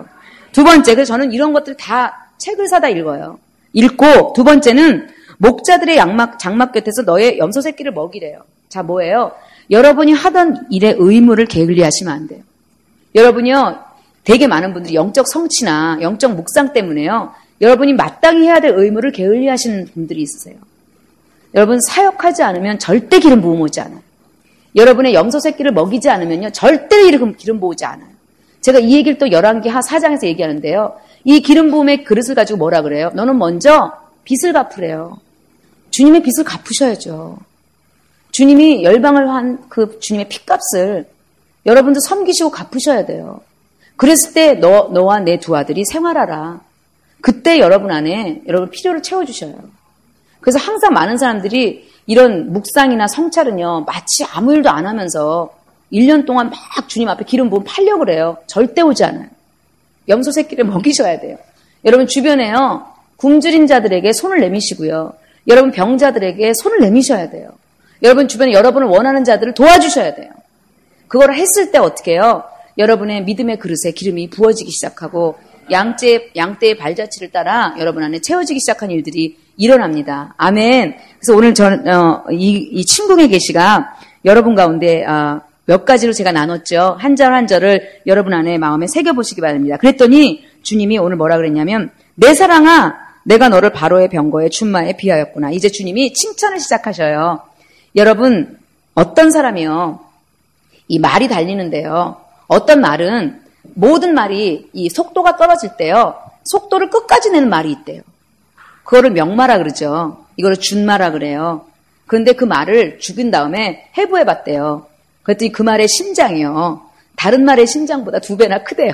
두 번째, 그래서 저는 이런 것들 다 책을 사다 읽어요. 읽고, 두 번째는 목자들의 장막 곁에서 너의 염소 새끼를 먹이래요. 자, 뭐예요? 여러분이 하던 일의 의무를 게을리하시면 안 돼요. 여러분이요, 되게 많은 분들이 영적 성취나 영적 묵상 때문에요, 여러분이 마땅히 해야 될 의무를 게을리하시는 분들이 있으세요. 여러분, 사역하지 않으면 절대 기름 부음 오지 않아요. 여러분의 염소 새끼를 먹이지 않으면요, 절대 기름 부으지 않아요. 제가 이 얘기를 또 열왕기 4장에서 얘기하는데요, 이 기름 부음의 그릇을 가지고 뭐라 그래요? 너는 먼저 빚을 갚으래요. 주님의 빚을 갚으셔야죠. 주님이 열방을 한 그 주님의 핏값을 여러분도 섬기시고 갚으셔야 돼요. 그랬을 때 너와 내 두 아들이 생활하라. 그때 여러분 안에 여러분 필요를 채워주셔요. 그래서 항상 많은 사람들이 이런 묵상이나 성찰은요, 마치 아무 일도 안 하면서 1년 동안 막 주님 앞에 기름 부음 팔려고 그래요. 절대 오지 않아요. 염소 새끼를 먹이셔야 돼요. 여러분 주변에요, 굶주린 자들에게 손을 내미시고요, 여러분 병자들에게 손을 내미셔야 돼요. 여러분 주변에 여러분을 원하는 자들을 도와주셔야 돼요. 그걸 했을 때 어떻게 해요? 여러분의 믿음의 그릇에 기름이 부어지기 시작하고 양떼의 발자취를 따라 여러분 안에 채워지기 시작한 일들이 일어납니다. 아멘. 그래서 오늘 이 침궁의 계시가 여러분 가운데 몇 가지로 제가 나눴죠. 한 절 한 절을 여러분 안에 마음에 새겨보시기 바랍니다. 그랬더니 주님이 오늘 뭐라 그랬냐면, 내 사랑아, 내가 너를 바로의 병거에 준마에 비하였구나. 이제 주님이 칭찬을 시작하셔요. 여러분, 어떤 사람이요, 이 말이 달리는데요, 어떤 말은, 모든 말이 이 속도가 떨어질 때요, 속도를 끝까지 내는 말이 있대요. 그거를 명마라 그러죠. 이거를 준마라 그래요. 그런데 그 말을 죽인 다음에 해부해봤대요. 그랬더니 그 말의 심장이요, 다른 말의 심장보다 2배나 크대요.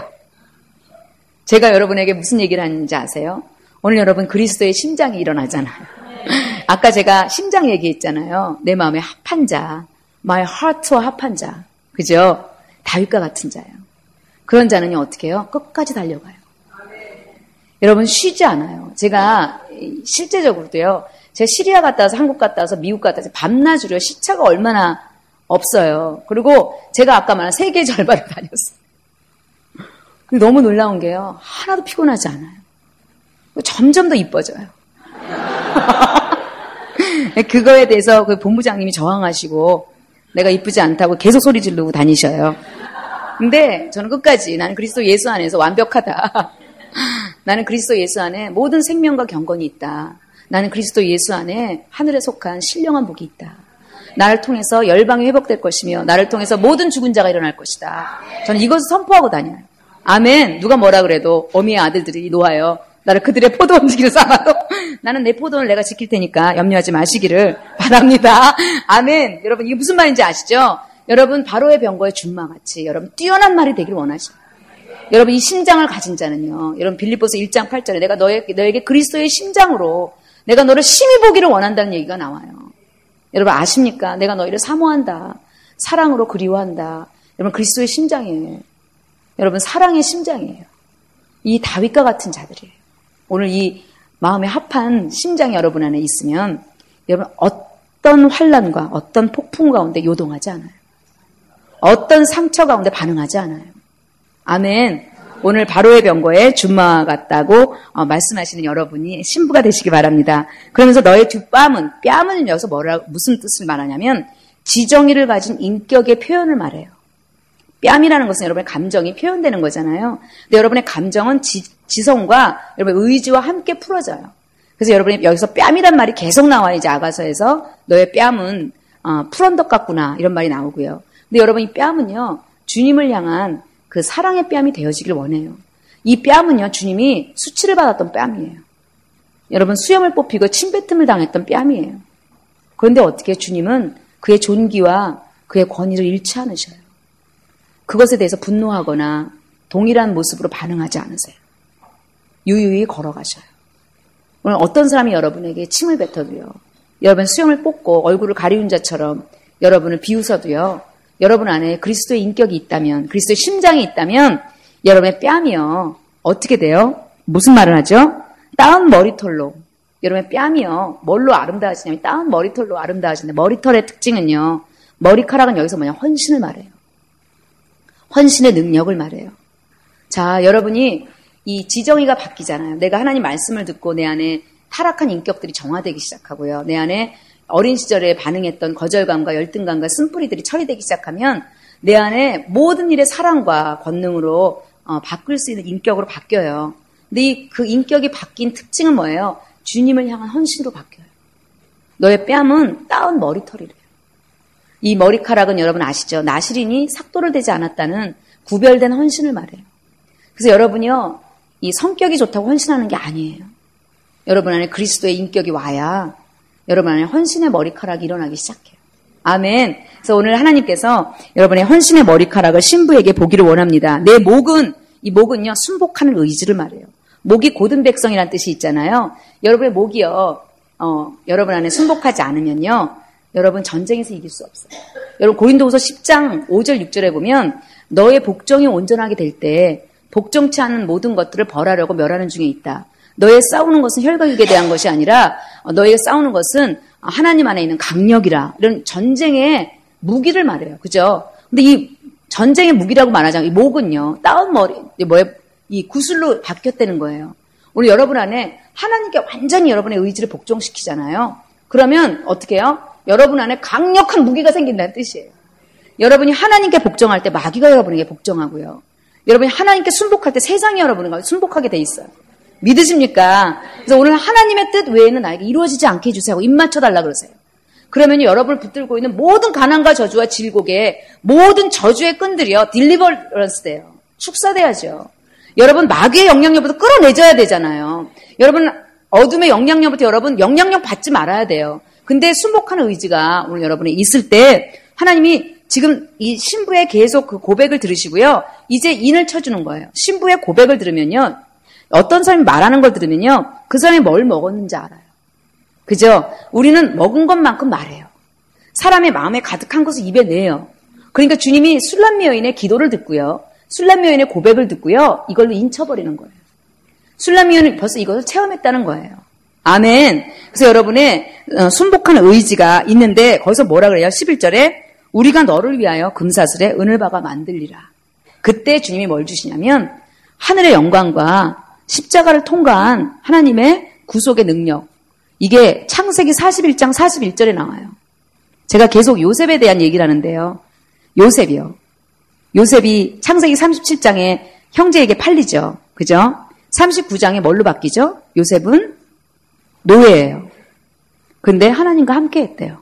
제가 여러분에게 무슨 얘기를 하는지 아세요? 오늘 여러분 그리스도의 심장이 일어나잖아요. 아까 제가 심장 얘기했잖아요. 내 마음에 합한 자, my heart와 합한 자, 그죠? 다윗과 같은 자예요. 그런 자는요, 어떻게 해요? 끝까지 달려가요. 여러분 쉬지 않아요. 제가 실제적으로도요, 제가 시리아 갔다 와서 한국 갔다 와서 미국 갔다 와서 밤낮으로요, 시차가 얼마나 없어요. 그리고 제가 아까 말한 세계의 절반을 다녔어요. 근데 너무 놀라운 게요, 하나도 피곤하지 않아요. 점점 더 이뻐져요. 그거에 대해서 그 본부장님이 저항하시고 내가 이쁘지 않다고 계속 소리 지르고 다니셔요. 근데 저는 끝까지 나는 그리스도 예수 안에서 완벽하다. 나는 그리스도 예수 안에 모든 생명과 경건이 있다. 나는 그리스도 예수 안에 하늘에 속한 신령한 복이 있다. 나를 통해서 열방이 회복될 것이며 나를 통해서 모든 죽은 자가 일어날 것이다. 저는 이것을 선포하고 다녀요. 아멘. 누가 뭐라 그래도 어미의 아들들이 놓아요. 나를 그들의 포도원 지기로 삼아도 나는 내 포도원을 내가 지킬 테니까 염려하지 마시기를 바랍니다. 아멘. 여러분 이게 무슨 말인지 아시죠? 여러분 바로의 병거의 준마같이 여러분 뛰어난 말이 되기를 원하십니다. 여러분 이 심장을 가진 자는요, 여러분 빌립보서 1장 8절에 내가 너에게 그리스도의 심장으로 내가 너를 심히 보기를 원한다는 얘기가 나와요. 여러분 아십니까? 내가 너희를 사모한다. 사랑으로 그리워한다. 여러분 그리스도의 심장이에요. 여러분 사랑의 심장이에요. 이 다윗과 같은 자들이에요. 오늘 이 마음에 합한 심장이 여러분 안에 있으면 여러분 어떤 환난과 어떤 폭풍 가운데 요동하지 않아요. 어떤 상처 가운데 반응하지 않아요. 아멘. 오늘 바로의 병거에 준마 같다고 말씀하시는 여러분이 신부가 되시기 바랍니다. 그러면서 너의 뺨은 여기서 무슨 뜻을 말하냐면 지정의를 가진 인격의 표현을 말해요. 뺨이라는 것은 여러분의 감정이 표현되는 거잖아요. 근데 여러분의 감정은 지성과 여러분의 의지와 함께 풀어져요. 그래서 여러분이 여기서 뺨이란 말이 계속 나와요. 이제 아가서에서 너의 뺨은 풀언덕 같구나 이런 말이 나오고요. 근데 여러분 이 뺨은요, 주님을 향한 그 사랑의 뺨이 되어지길 원해요. 이 뺨은요, 주님이 수치를 받았던 뺨이에요. 여러분 수염을 뽑히고 침뱉음을 당했던 뺨이에요. 그런데 어떻게 주님은 그의 존귀와 그의 권위를 잃지 않으셔요. 그것에 대해서 분노하거나 동일한 모습으로 반응하지 않으세요. 유유히 걸어가셔요. 오늘 어떤 사람이 여러분에게 침을 뱉어도요, 여러분 수염을 뽑고 얼굴을 가리운 자처럼 여러분을 비웃어도요, 여러분 안에 그리스도의 인격이 있다면, 그리스도의 심장이 있다면 여러분의 뺨이요 어떻게 돼요? 무슨 말을 하죠? 따은 머리털로. 여러분의 뺨이요 뭘로 아름다워지냐면 따은 머리털로 아름다워지는데, 머리털의 특징은요, 머리카락은 여기서 뭐냐, 헌신을 말해요. 헌신의 능력을 말해요. 자, 여러분이 이 지정의가 바뀌잖아요. 내가 하나님 말씀을 듣고 내 안에 타락한 인격들이 정화되기 시작하고요. 내 안에 어린 시절에 반응했던 거절감과 열등감과 쓴뿌리들이 처리되기 시작하면 내 안에 모든 일의 사랑과 권능으로 바꿀 수 있는 인격으로 바뀌어요. 근데 그 인격이 바뀐 특징은 뭐예요? 주님을 향한 헌신으로 바뀌어요. 너의 뺨은 따은 머리털이래요. 이 머리카락은 여러분 아시죠? 나시린이 삭도를 대지 않았다는 구별된 헌신을 말해요. 그래서 여러분이요, 이 성격이 좋다고 헌신하는 게 아니에요. 여러분 안에 그리스도의 인격이 와야 여러분 안에 헌신의 머리카락이 일어나기 시작해요. 아멘. 그래서 오늘 하나님께서 여러분의 헌신의 머리카락을 신부에게 보기를 원합니다. 내 목은, 이 목은요, 순복하는 의지를 말해요. 목이 고든 백성이라는 뜻이 있잖아요. 여러분의 목이요, 여러분 안에 순복하지 않으면요, 여러분 전쟁에서 이길 수 없어요. 여러분 고린도후서 10장 5절 6절에 보면 너의 복종이 온전하게 될 때 복종치 않은 모든 것들을 벌하려고 멸하는 중에 있다. 너의 싸우는 것은 혈과 육에 대한 것이 아니라 너희가 싸우는 것은 하나님 안에 있는 강력이라. 이런 전쟁의 무기를 말해요. 그죠? 근데 이 전쟁의 무기라고 말하자면 이 목은요, 따은 머리, 이 구슬로 바뀌었다는 거예요. 오늘 여러분 안에 하나님께 완전히 여러분의 의지를 복종시키잖아요. 그러면 어떻게 해요? 여러분 안에 강력한 무기가 생긴다는 뜻이에요. 여러분이 하나님께 복종할 때 마귀가 여러분에게 복종하고요. 여러분이 하나님께 순복할 때 세상이 여러분과 순복하게 돼 있어요. 믿으십니까? 그래서 오늘 하나님의 뜻 외에는 나에게 이루어지지 않게 해주세요 하고 입 맞춰달라 그러세요. 그러면 여러분을 붙들고 있는 모든 가난과 저주와 질곡에 모든 저주의 끈들이요, 딜리버런스 돼요. 축사돼야죠. 여러분 마귀의 영향력부터 끌어내줘야 되잖아요. 여러분 어둠의 영향력부터 여러분 영향력 받지 말아야 돼요. 근데 순복하는 의지가 오늘 여러분에 있을 때 하나님이 지금 이 신부의 계속 그 고백을 들으시고요. 이제 인을 쳐주는 거예요. 신부의 고백을 들으면요. 어떤 사람이 말하는 걸 들으면요. 그 사람이 뭘 먹었는지 알아요. 그죠? 우리는 먹은 것만큼 말해요. 사람의 마음에 가득한 것을 입에 내요. 그러니까 주님이 술람미 여인의 기도를 듣고요. 술람미 여인의 고백을 듣고요. 이걸로 인쳐버리는 거예요. 술람미 여인은 벌써 이것을 체험했다는 거예요. 아멘. 그래서 여러분의 순복하는 의지가 있는데 거기서 뭐라 그래요? 11절에 우리가 너를 위하여 금사슬에 은을 박아 만들리라. 그때 주님이 뭘 주시냐면 하늘의 영광과 십자가를 통과한 하나님의 구속의 능력. 이게 창세기 41장 41절에 나와요. 제가 계속 요셉에 대한 얘기를 하는데요. 요셉이요. 요셉이 창세기 37장에 형제에게 팔리죠. 그죠? 39장에 뭘로 바뀌죠? 요셉은 노예예요. 근데 하나님과 함께 했대요.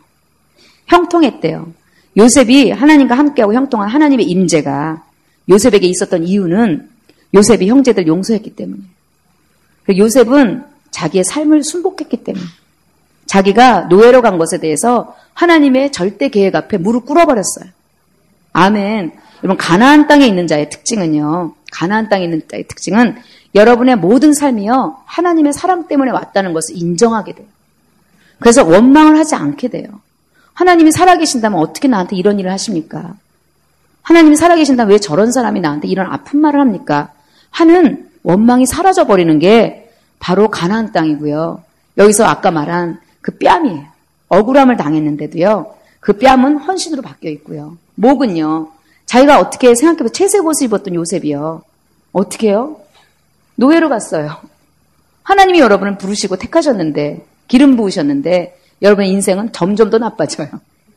형통했대요. 요셉이 하나님과 함께하고 형통한 하나님의 임재가 요셉에게 있었던 이유는 요셉이 형제들 용서했기 때문이에요. 요셉은 자기의 삶을 순복했기 때문에 자기가 노예로 간 것에 대해서 하나님의 절대 계획 앞에 무릎 꿇어버렸어요. 아멘. 여러분 가나안 땅에 있는 자의 특징은요. 가나안 땅에 있는 자의 특징은 여러분의 모든 삶이요. 하나님의 사랑 때문에 왔다는 것을 인정하게 돼요. 그래서 원망을 하지 않게 돼요. 하나님이 살아계신다면 어떻게 나한테 이런 일을 하십니까? 하나님이 살아계신다면 왜 저런 사람이 나한테 이런 아픈 말을 합니까? 하는 원망이 사라져버리는 게 바로 가나안 땅이고요. 여기서 아까 말한 그 뺨이에요. 억울함을 당했는데도요. 그 뺨은 헌신으로 바뀌어 있고요. 목은요. 자기가 어떻게 생각해보면 채색 옷을 입었던 요셉이요. 어떻게 해요? 노예로 갔어요. 하나님이 여러분을 부르시고 택하셨는데 기름 부으셨는데 여러분의 인생은 점점 더 나빠져요.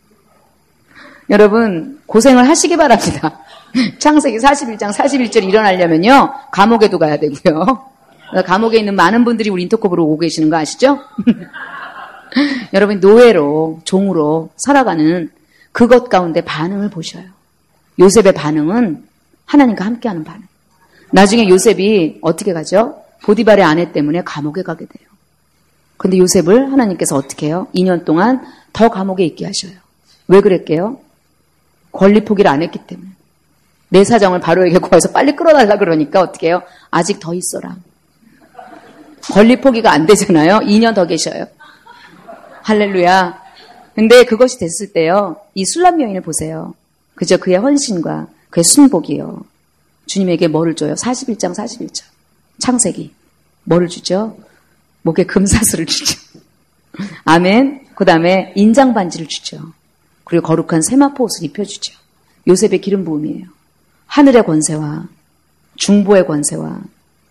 여러분 고생을 하시기 바랍니다. 창세기 41장 41절이 일어나려면요. 감옥에도 가야 되고요. 감옥에 있는 많은 분들이 우리 인터컵으로 오고 계시는 거 아시죠? 여러분 노예로 종으로 살아가는 그것 가운데 반응을 보셔요. 요셉의 반응은 하나님과 함께하는 반응. 나중에 요셉이 어떻게 가죠? 보디발의 아내 때문에 감옥에 가게 돼요. 근데 요셉을 하나님께서 어떻게 해요? 2년 동안 더 감옥에 있게 하셔요. 왜 그랬게요? 권리 포기를 안 했기 때문에. 내 사정을 바로에게 구해서 빨리 끌어달라 그러니까 어떻게 해요? 아직 더 있어라. 권리 포기가 안 되잖아요. 2년 더 계셔요. 할렐루야. 근데 그것이 됐을 때요. 이 술람 여인을 보세요. 그저 그의 헌신과 그의 순복이요. 주님에게 뭐를 줘요? 41장 41절. 창세기. 뭐를 주죠? 목에 금사슬을 주죠. 아멘. 그 다음에 인장 반지를 주죠. 그리고 거룩한 세마포 옷을 입혀주죠. 요셉의 기름 부음이에요. 하늘의 권세와 중보의 권세와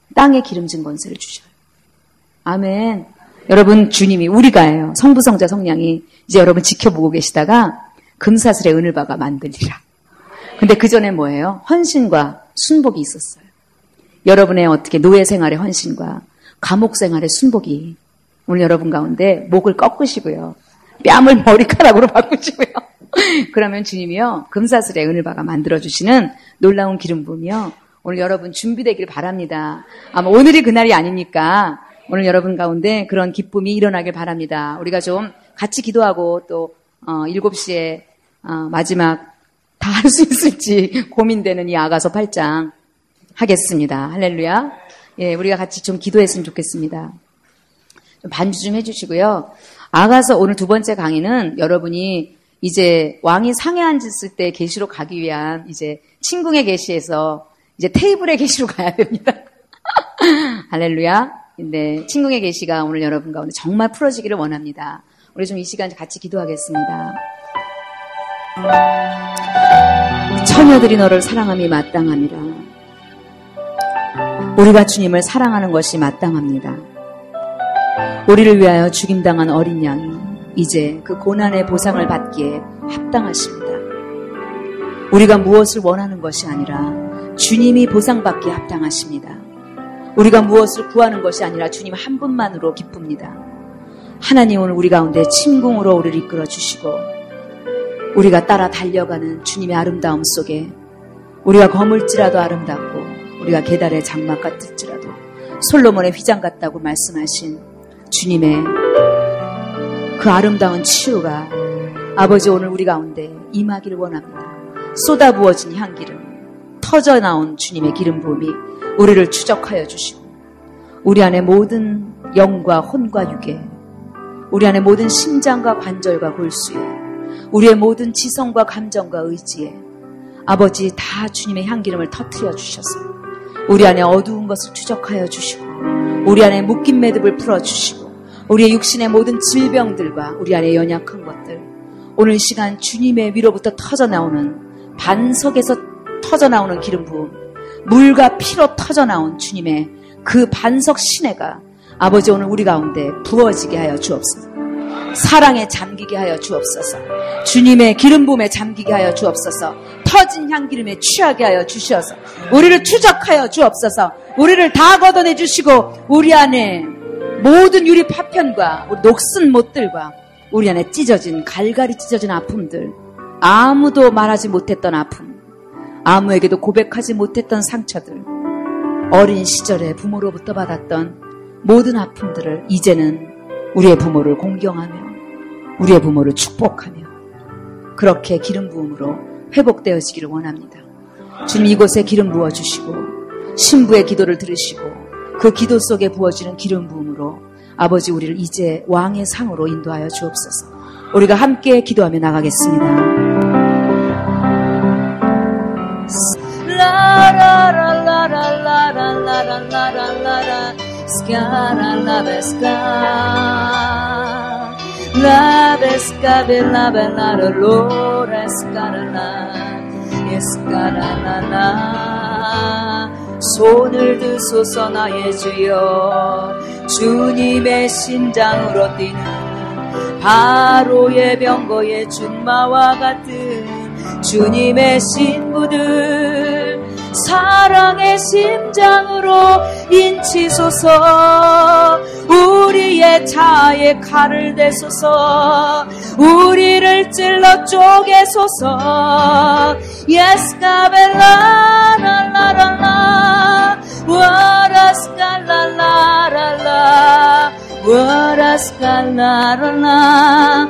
땅에 기름진 권세를 주셔요. 아멘. 여러분, 주님이 우리가예요. 성부, 성자, 성령이 이제 여러분 지켜보고 계시다가 금사슬의 은을바가 만들리라. 근데 그 전에 뭐예요? 헌신과 순복이 있었어요. 여러분의 어떻게 노예 생활의 헌신과 감옥 생활의 순복이 오늘 여러분 가운데 목을 꺾으시고요. 뺨을 머리카락으로 바꾸시고요. 그러면 주님이요. 금사슬의 은을바가 만들어주시는 놀라운 기름 부음이요. 오늘 여러분 준비되길 바랍니다. 아마 오늘이 그날이 아니니까 오늘 여러분 가운데 그런 기쁨이 일어나길 바랍니다. 우리가 좀 같이 기도하고 또 7시에 마지막 다 할 수 있을지 고민되는 이 아가서 8장 하겠습니다. 할렐루야. 예, 우리가 같이 좀 기도했으면 좋겠습니다. 좀 반주 좀 해주시고요. 아가서 오늘 두 번째 강의는 여러분이 이제 왕이 상에 앉았을 때 계시로 가기 위한 이제 침궁의 계시에서 이제 테이블의 계시로 가야 됩니다. 할렐루야. 네, 침궁의 계시가 오늘 여러분 가운데 정말 풀어지기를 원합니다. 우리 좀 이 시간 같이 기도하겠습니다. 처녀들이 너를 사랑함이 마땅함이라. 우리가 주님을 사랑하는 것이 마땅합니다. 우리를 위하여 죽임당한 어린 양이 이제 그 고난의 보상을 받기에 합당하십니다. 우리가 무엇을 원하는 것이 아니라 주님이 보상받기에 합당하십니다. 우리가 무엇을 구하는 것이 아니라 주님 한 분만으로 기쁩니다. 하나님 오늘 우리 가운데 침궁으로 우리를 이끌어 주시고 우리가 따라 달려가는 주님의 아름다움 속에 우리가 거물지라도 아름답고 우리가 계달의 장막 같을지라도 솔로몬의 휘장 같다고 말씀하신 주님의 그 아름다운 치유가 아버지 오늘 우리 가운데 임하기를 원합니다. 쏟아부어진 향기름, 터져나온 주님의 기름 부음이 우리를 추적하여 주시고 우리 안에 모든 영과 혼과 육에 우리 안에 모든 심장과 관절과 골수에 우리의 모든 지성과 감정과 의지에 아버지 다 주님의 향기름을 터뜨려 주셔서 우리 안에 어두운 것을 추적하여 주시고 우리 안에 묶인 매듭을 풀어주시고 우리의 육신의 모든 질병들과 우리 안에 연약한 것들 오늘 이 시간 주님의 위로부터 터져나오는 반석에서 터져나오는 기름 부음 물과 피로 터져나온 주님의 그 반석 시내가 아버지 오늘 우리 가운데 부어지게 하여 주옵소서. 사랑에 잠기게 하여 주옵소서. 주님의 기름 부음에 잠기게 하여 주옵소서. 터진 향기름에 취하게 하여 주시어서 우리를 추적하여 주옵소서. 우리를 다 걷어내 주시고 우리 안에 모든 유리 파편과 우리 녹슨 못들과 우리 안에 찢어진 갈갈이 찢어진 아픔들 아무도 말하지 못했던 아픔 아무에게도 고백하지 못했던 상처들 어린 시절에 부모로부터 받았던 모든 아픔들을 이제는 우리의 부모를 공경하며 우리의 부모를 축복하며 그렇게 기름 부음으로 회복되어지기를 원합니다. 주님 이곳에 기름 부어주시고 신부의 기도를 들으시고 그 기도 속에 부어지는 기름 부음으로 아버지 우리를 이제 왕의 상으로 인도하여 주옵소서. 우리가 함께 기도하며 나가겠습니다. 손을 드소서 나의 주여 주님의 심장으로 뛰는 바로의 병거의 준마와 같은 주님의 신부들 사랑의 심장으로 인치소서 우리의 자아에 칼을 대소서 우리를 찔러 쪼개소서 예스카벨라라라라 와라스칼라라라라 와라스칼라라라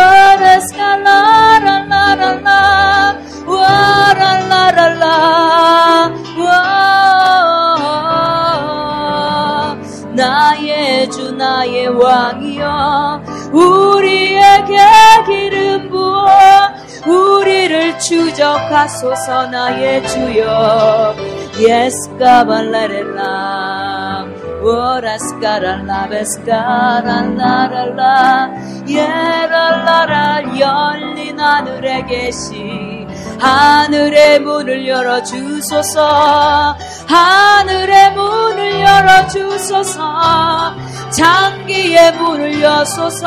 와라스칼라라라라 와랄라랄라 와 나의 주 나의 왕이여 우리에게 기름 부어 우리를 추적하소서 나의 주여 예스카발라렐라 오라스카랄라베스카랄라랄라 예랄라랄 열린 하늘에 계시 하늘의 문을 열어주소서. 하늘의 문을 열어주소서. 장기의 문을 여소서.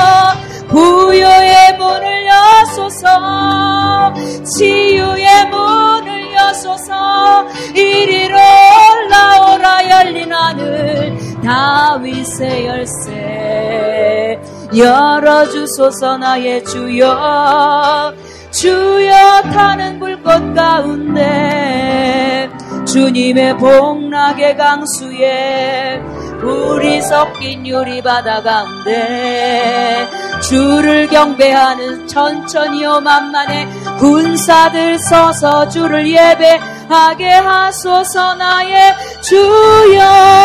부여의 문을 여소서. 치유의 문을 여소서. 이리로 올라오라. 열린 하늘 다윗의 열쇠 열어주소서. 나의 주여 주여 타는 불꽃 가운데 주님의 복락의 강수에 불이 섞인 유리바다 가운데 주를 경배하는 천천히요 만만해 군사들 서서 주를 예배하게 하소서. 나의 주여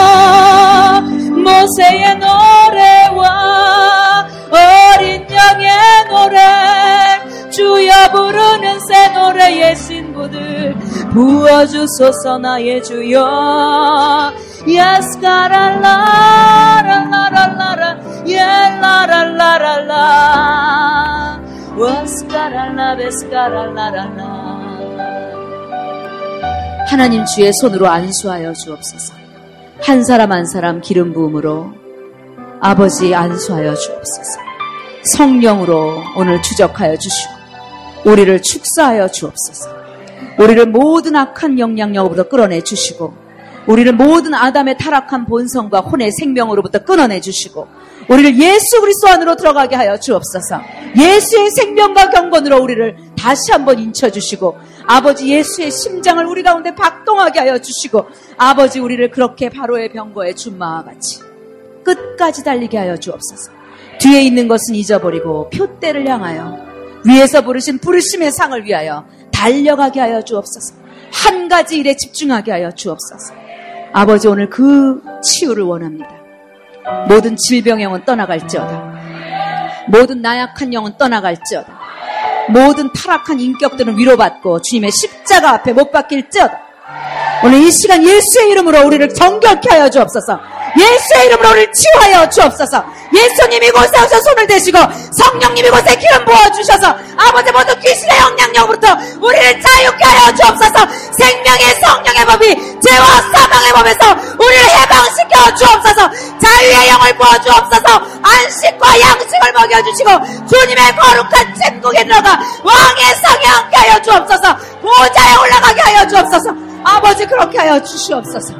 모세의 노래와 어린 양의 노래 주여 부르는 새 노래의 신부들 부어주소서. 나의 주여 Yes, 가랄라라라라라, 예라랄라랄라, 와스가랄라, 베스가랄라랄라. 하나님 주의 손으로 안수하여 주옵소서. 한 사람 한 사람 기름 부음으로 아버지 안수하여 주옵소서. 성령으로 오늘 추적하여 주시고 우리를 축사하여 주옵소서. 우리를 모든 악한 영향력으로부터 끌어내 주시고 우리를 모든 아담의 타락한 본성과 혼의 생명으로부터 끊어내 주시고 우리를 예수 그리스도 안으로 들어가게 하여 주옵소서. 예수의 생명과 경건으로 우리를 다시 한번 인쳐주시고 아버지 예수의 심장을 우리 가운데 박동하게 하여 주시고 아버지 우리를 그렇게 바로의 병거에 준마와 같이 끝까지 달리게 하여 주옵소서. 뒤에 있는 것은 잊어버리고 표대를 향하여 위에서 부르신 부르심의 상을 위하여 달려가게 하여 주옵소서. 한 가지 일에 집중하게 하여 주옵소서. 아버지 오늘 그 치유를 원합니다. 모든 질병의 영은 떠나갈지어다. 모든 나약한 영은 떠나갈지어다. 모든 타락한 인격들은 위로받고 주님의 십자가 앞에 못 박힐지어다. 오늘 이 시간 예수의 이름으로 우리를 정결케 하여 주옵소서. 예수의 이름으로 우리를 치유하여 주옵소서. 예수님이 이곳에 오셔서 손을 대시고 성령님이 이곳에 기름 부어주셔서 아버지 모든 귀신의 영향력으로부터 우리를 자유케 하여 주옵소서. 생명의 성령의 법이 죄와 사망의 법에서 우리를 해방시켜 주옵소서. 자유의 영을 부어주옵소서. 안식과 양식을 먹여주시고 주님의 거룩한 천국에 들어가 왕의 상에 앉게 하여 주옵소서. 보좌에 올라가게 하여 주옵소서. 아버지 그렇게 하여 주시옵소서.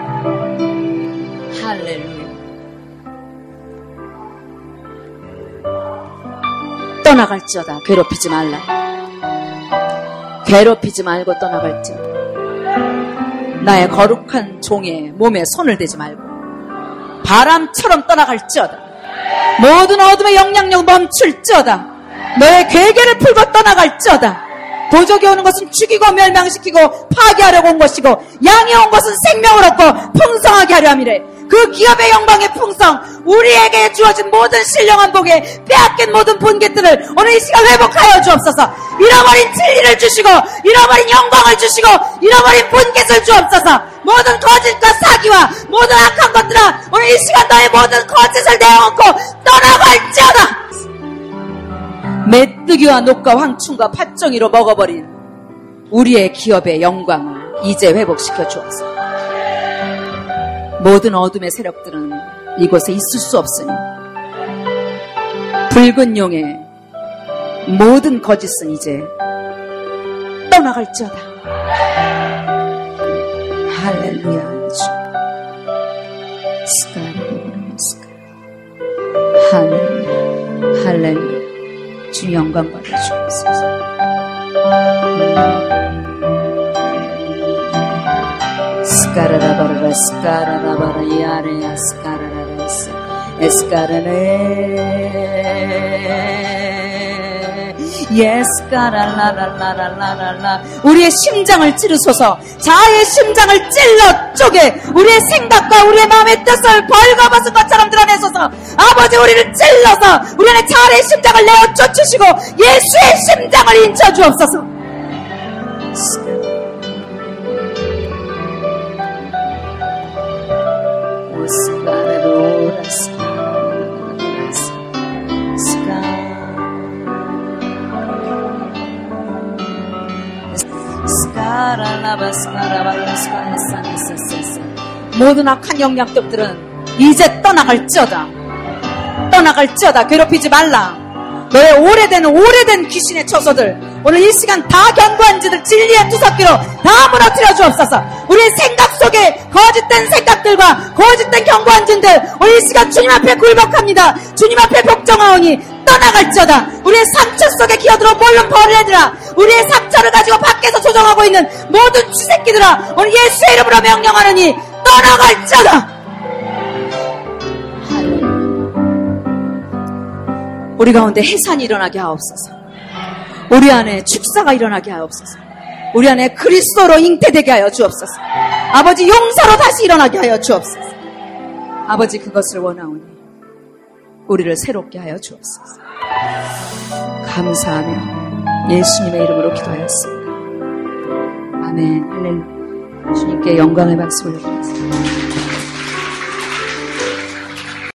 할렐루야. 떠나갈지어다. 괴롭히지 말라. 괴롭히지 말고 떠나갈지어다. 나의 거룩한 종의 몸에 손을 대지 말고 바람처럼 떠나갈지어다. 모든 어둠의 영향력 멈출지어다. 너의 괴계를 풀고 떠나갈지어다. 도적이 오는 것은 죽이고 멸망시키고 파괴하려고 온 것이고 양이 온 것은 생명을 얻고 풍성하게 하려 함이래. 그 기업의 영광의 풍성 우리에게 주어진 모든 신령한 복에 빼앗긴 모든 본계들을 오늘 이 시간 회복하여 주옵소서. 잃어버린 진리를 주시고 잃어버린 영광을 주시고 잃어버린 본계를 주옵소서. 모든 거짓과 사기와 모든 악한 것들아 오늘 이 시간 너의 모든 거짓을 내어놓고 떠나갈지어다. 메뚜기와 녹과 황충과 팥종이로 먹어버린 우리의 기업의 영광을 이제 회복시켜 주옵소서. 모든 어둠의 세력들은 이곳에 있을 수 없으니 붉은 용의 모든 거짓은 이제 떠나갈지어다. 할렐루야. 할렐루야. 할렐루야. 주 영광 받아주옵소서. 스카라라바라 스카라라바라 야레야 스카라라스 에스카라네 예스카라라라라라라라. 우리의 심장을 찌르소서. 자아의 심장을 찔러 쪼개 우리의 생각과 우리의 마음의 뜻을 벌거벗은 것처럼 드러내소서. 아버지 우리를 찔러서 우리 안에 자아의 심장을 내어 쫓으시고 예수의 심장을 인쳐 주옵소서. 모든 악한 영향력들은 이제 떠나갈지어다. 떠나갈지어다. 괴롭히지 말라. 너의 오래된 귀신의 처소들, 오늘 이 시간 다 견고한 지들 진리의 투석기로 다 무너뜨려 주옵소서. 우리의 생각 속에 거짓된 생각들과 거짓된 견고한 진들, 오늘 이 시간 주님 앞에 굴복합니다. 주님 앞에 복종하오니 떠나갈지어다. 우리의 상처 속에 기어들어 몰른 버리라. 우리의 상처를 가지고 밖에서 조정하고 있는 모든 쥐새끼들아, 오늘 예수의 이름으로 명령하느니 떠나갈지어다. 우리 가운데 해산이 일어나게 하옵소서. 우리 안에 축사가 일어나게 하옵소서. 우리 안에 그리스도로 잉태되게 하여 주옵소서. 아버지 용사로 다시 일어나게 하여 주옵소서. 아버지 그것을 원하오니 우리를 새롭게 하여 주옵소서. 감사하며 예수님의 이름으로 기도하였습니다. 아멘. 할렐루야. 주님께 영광의 박수 올려드리겠습니다.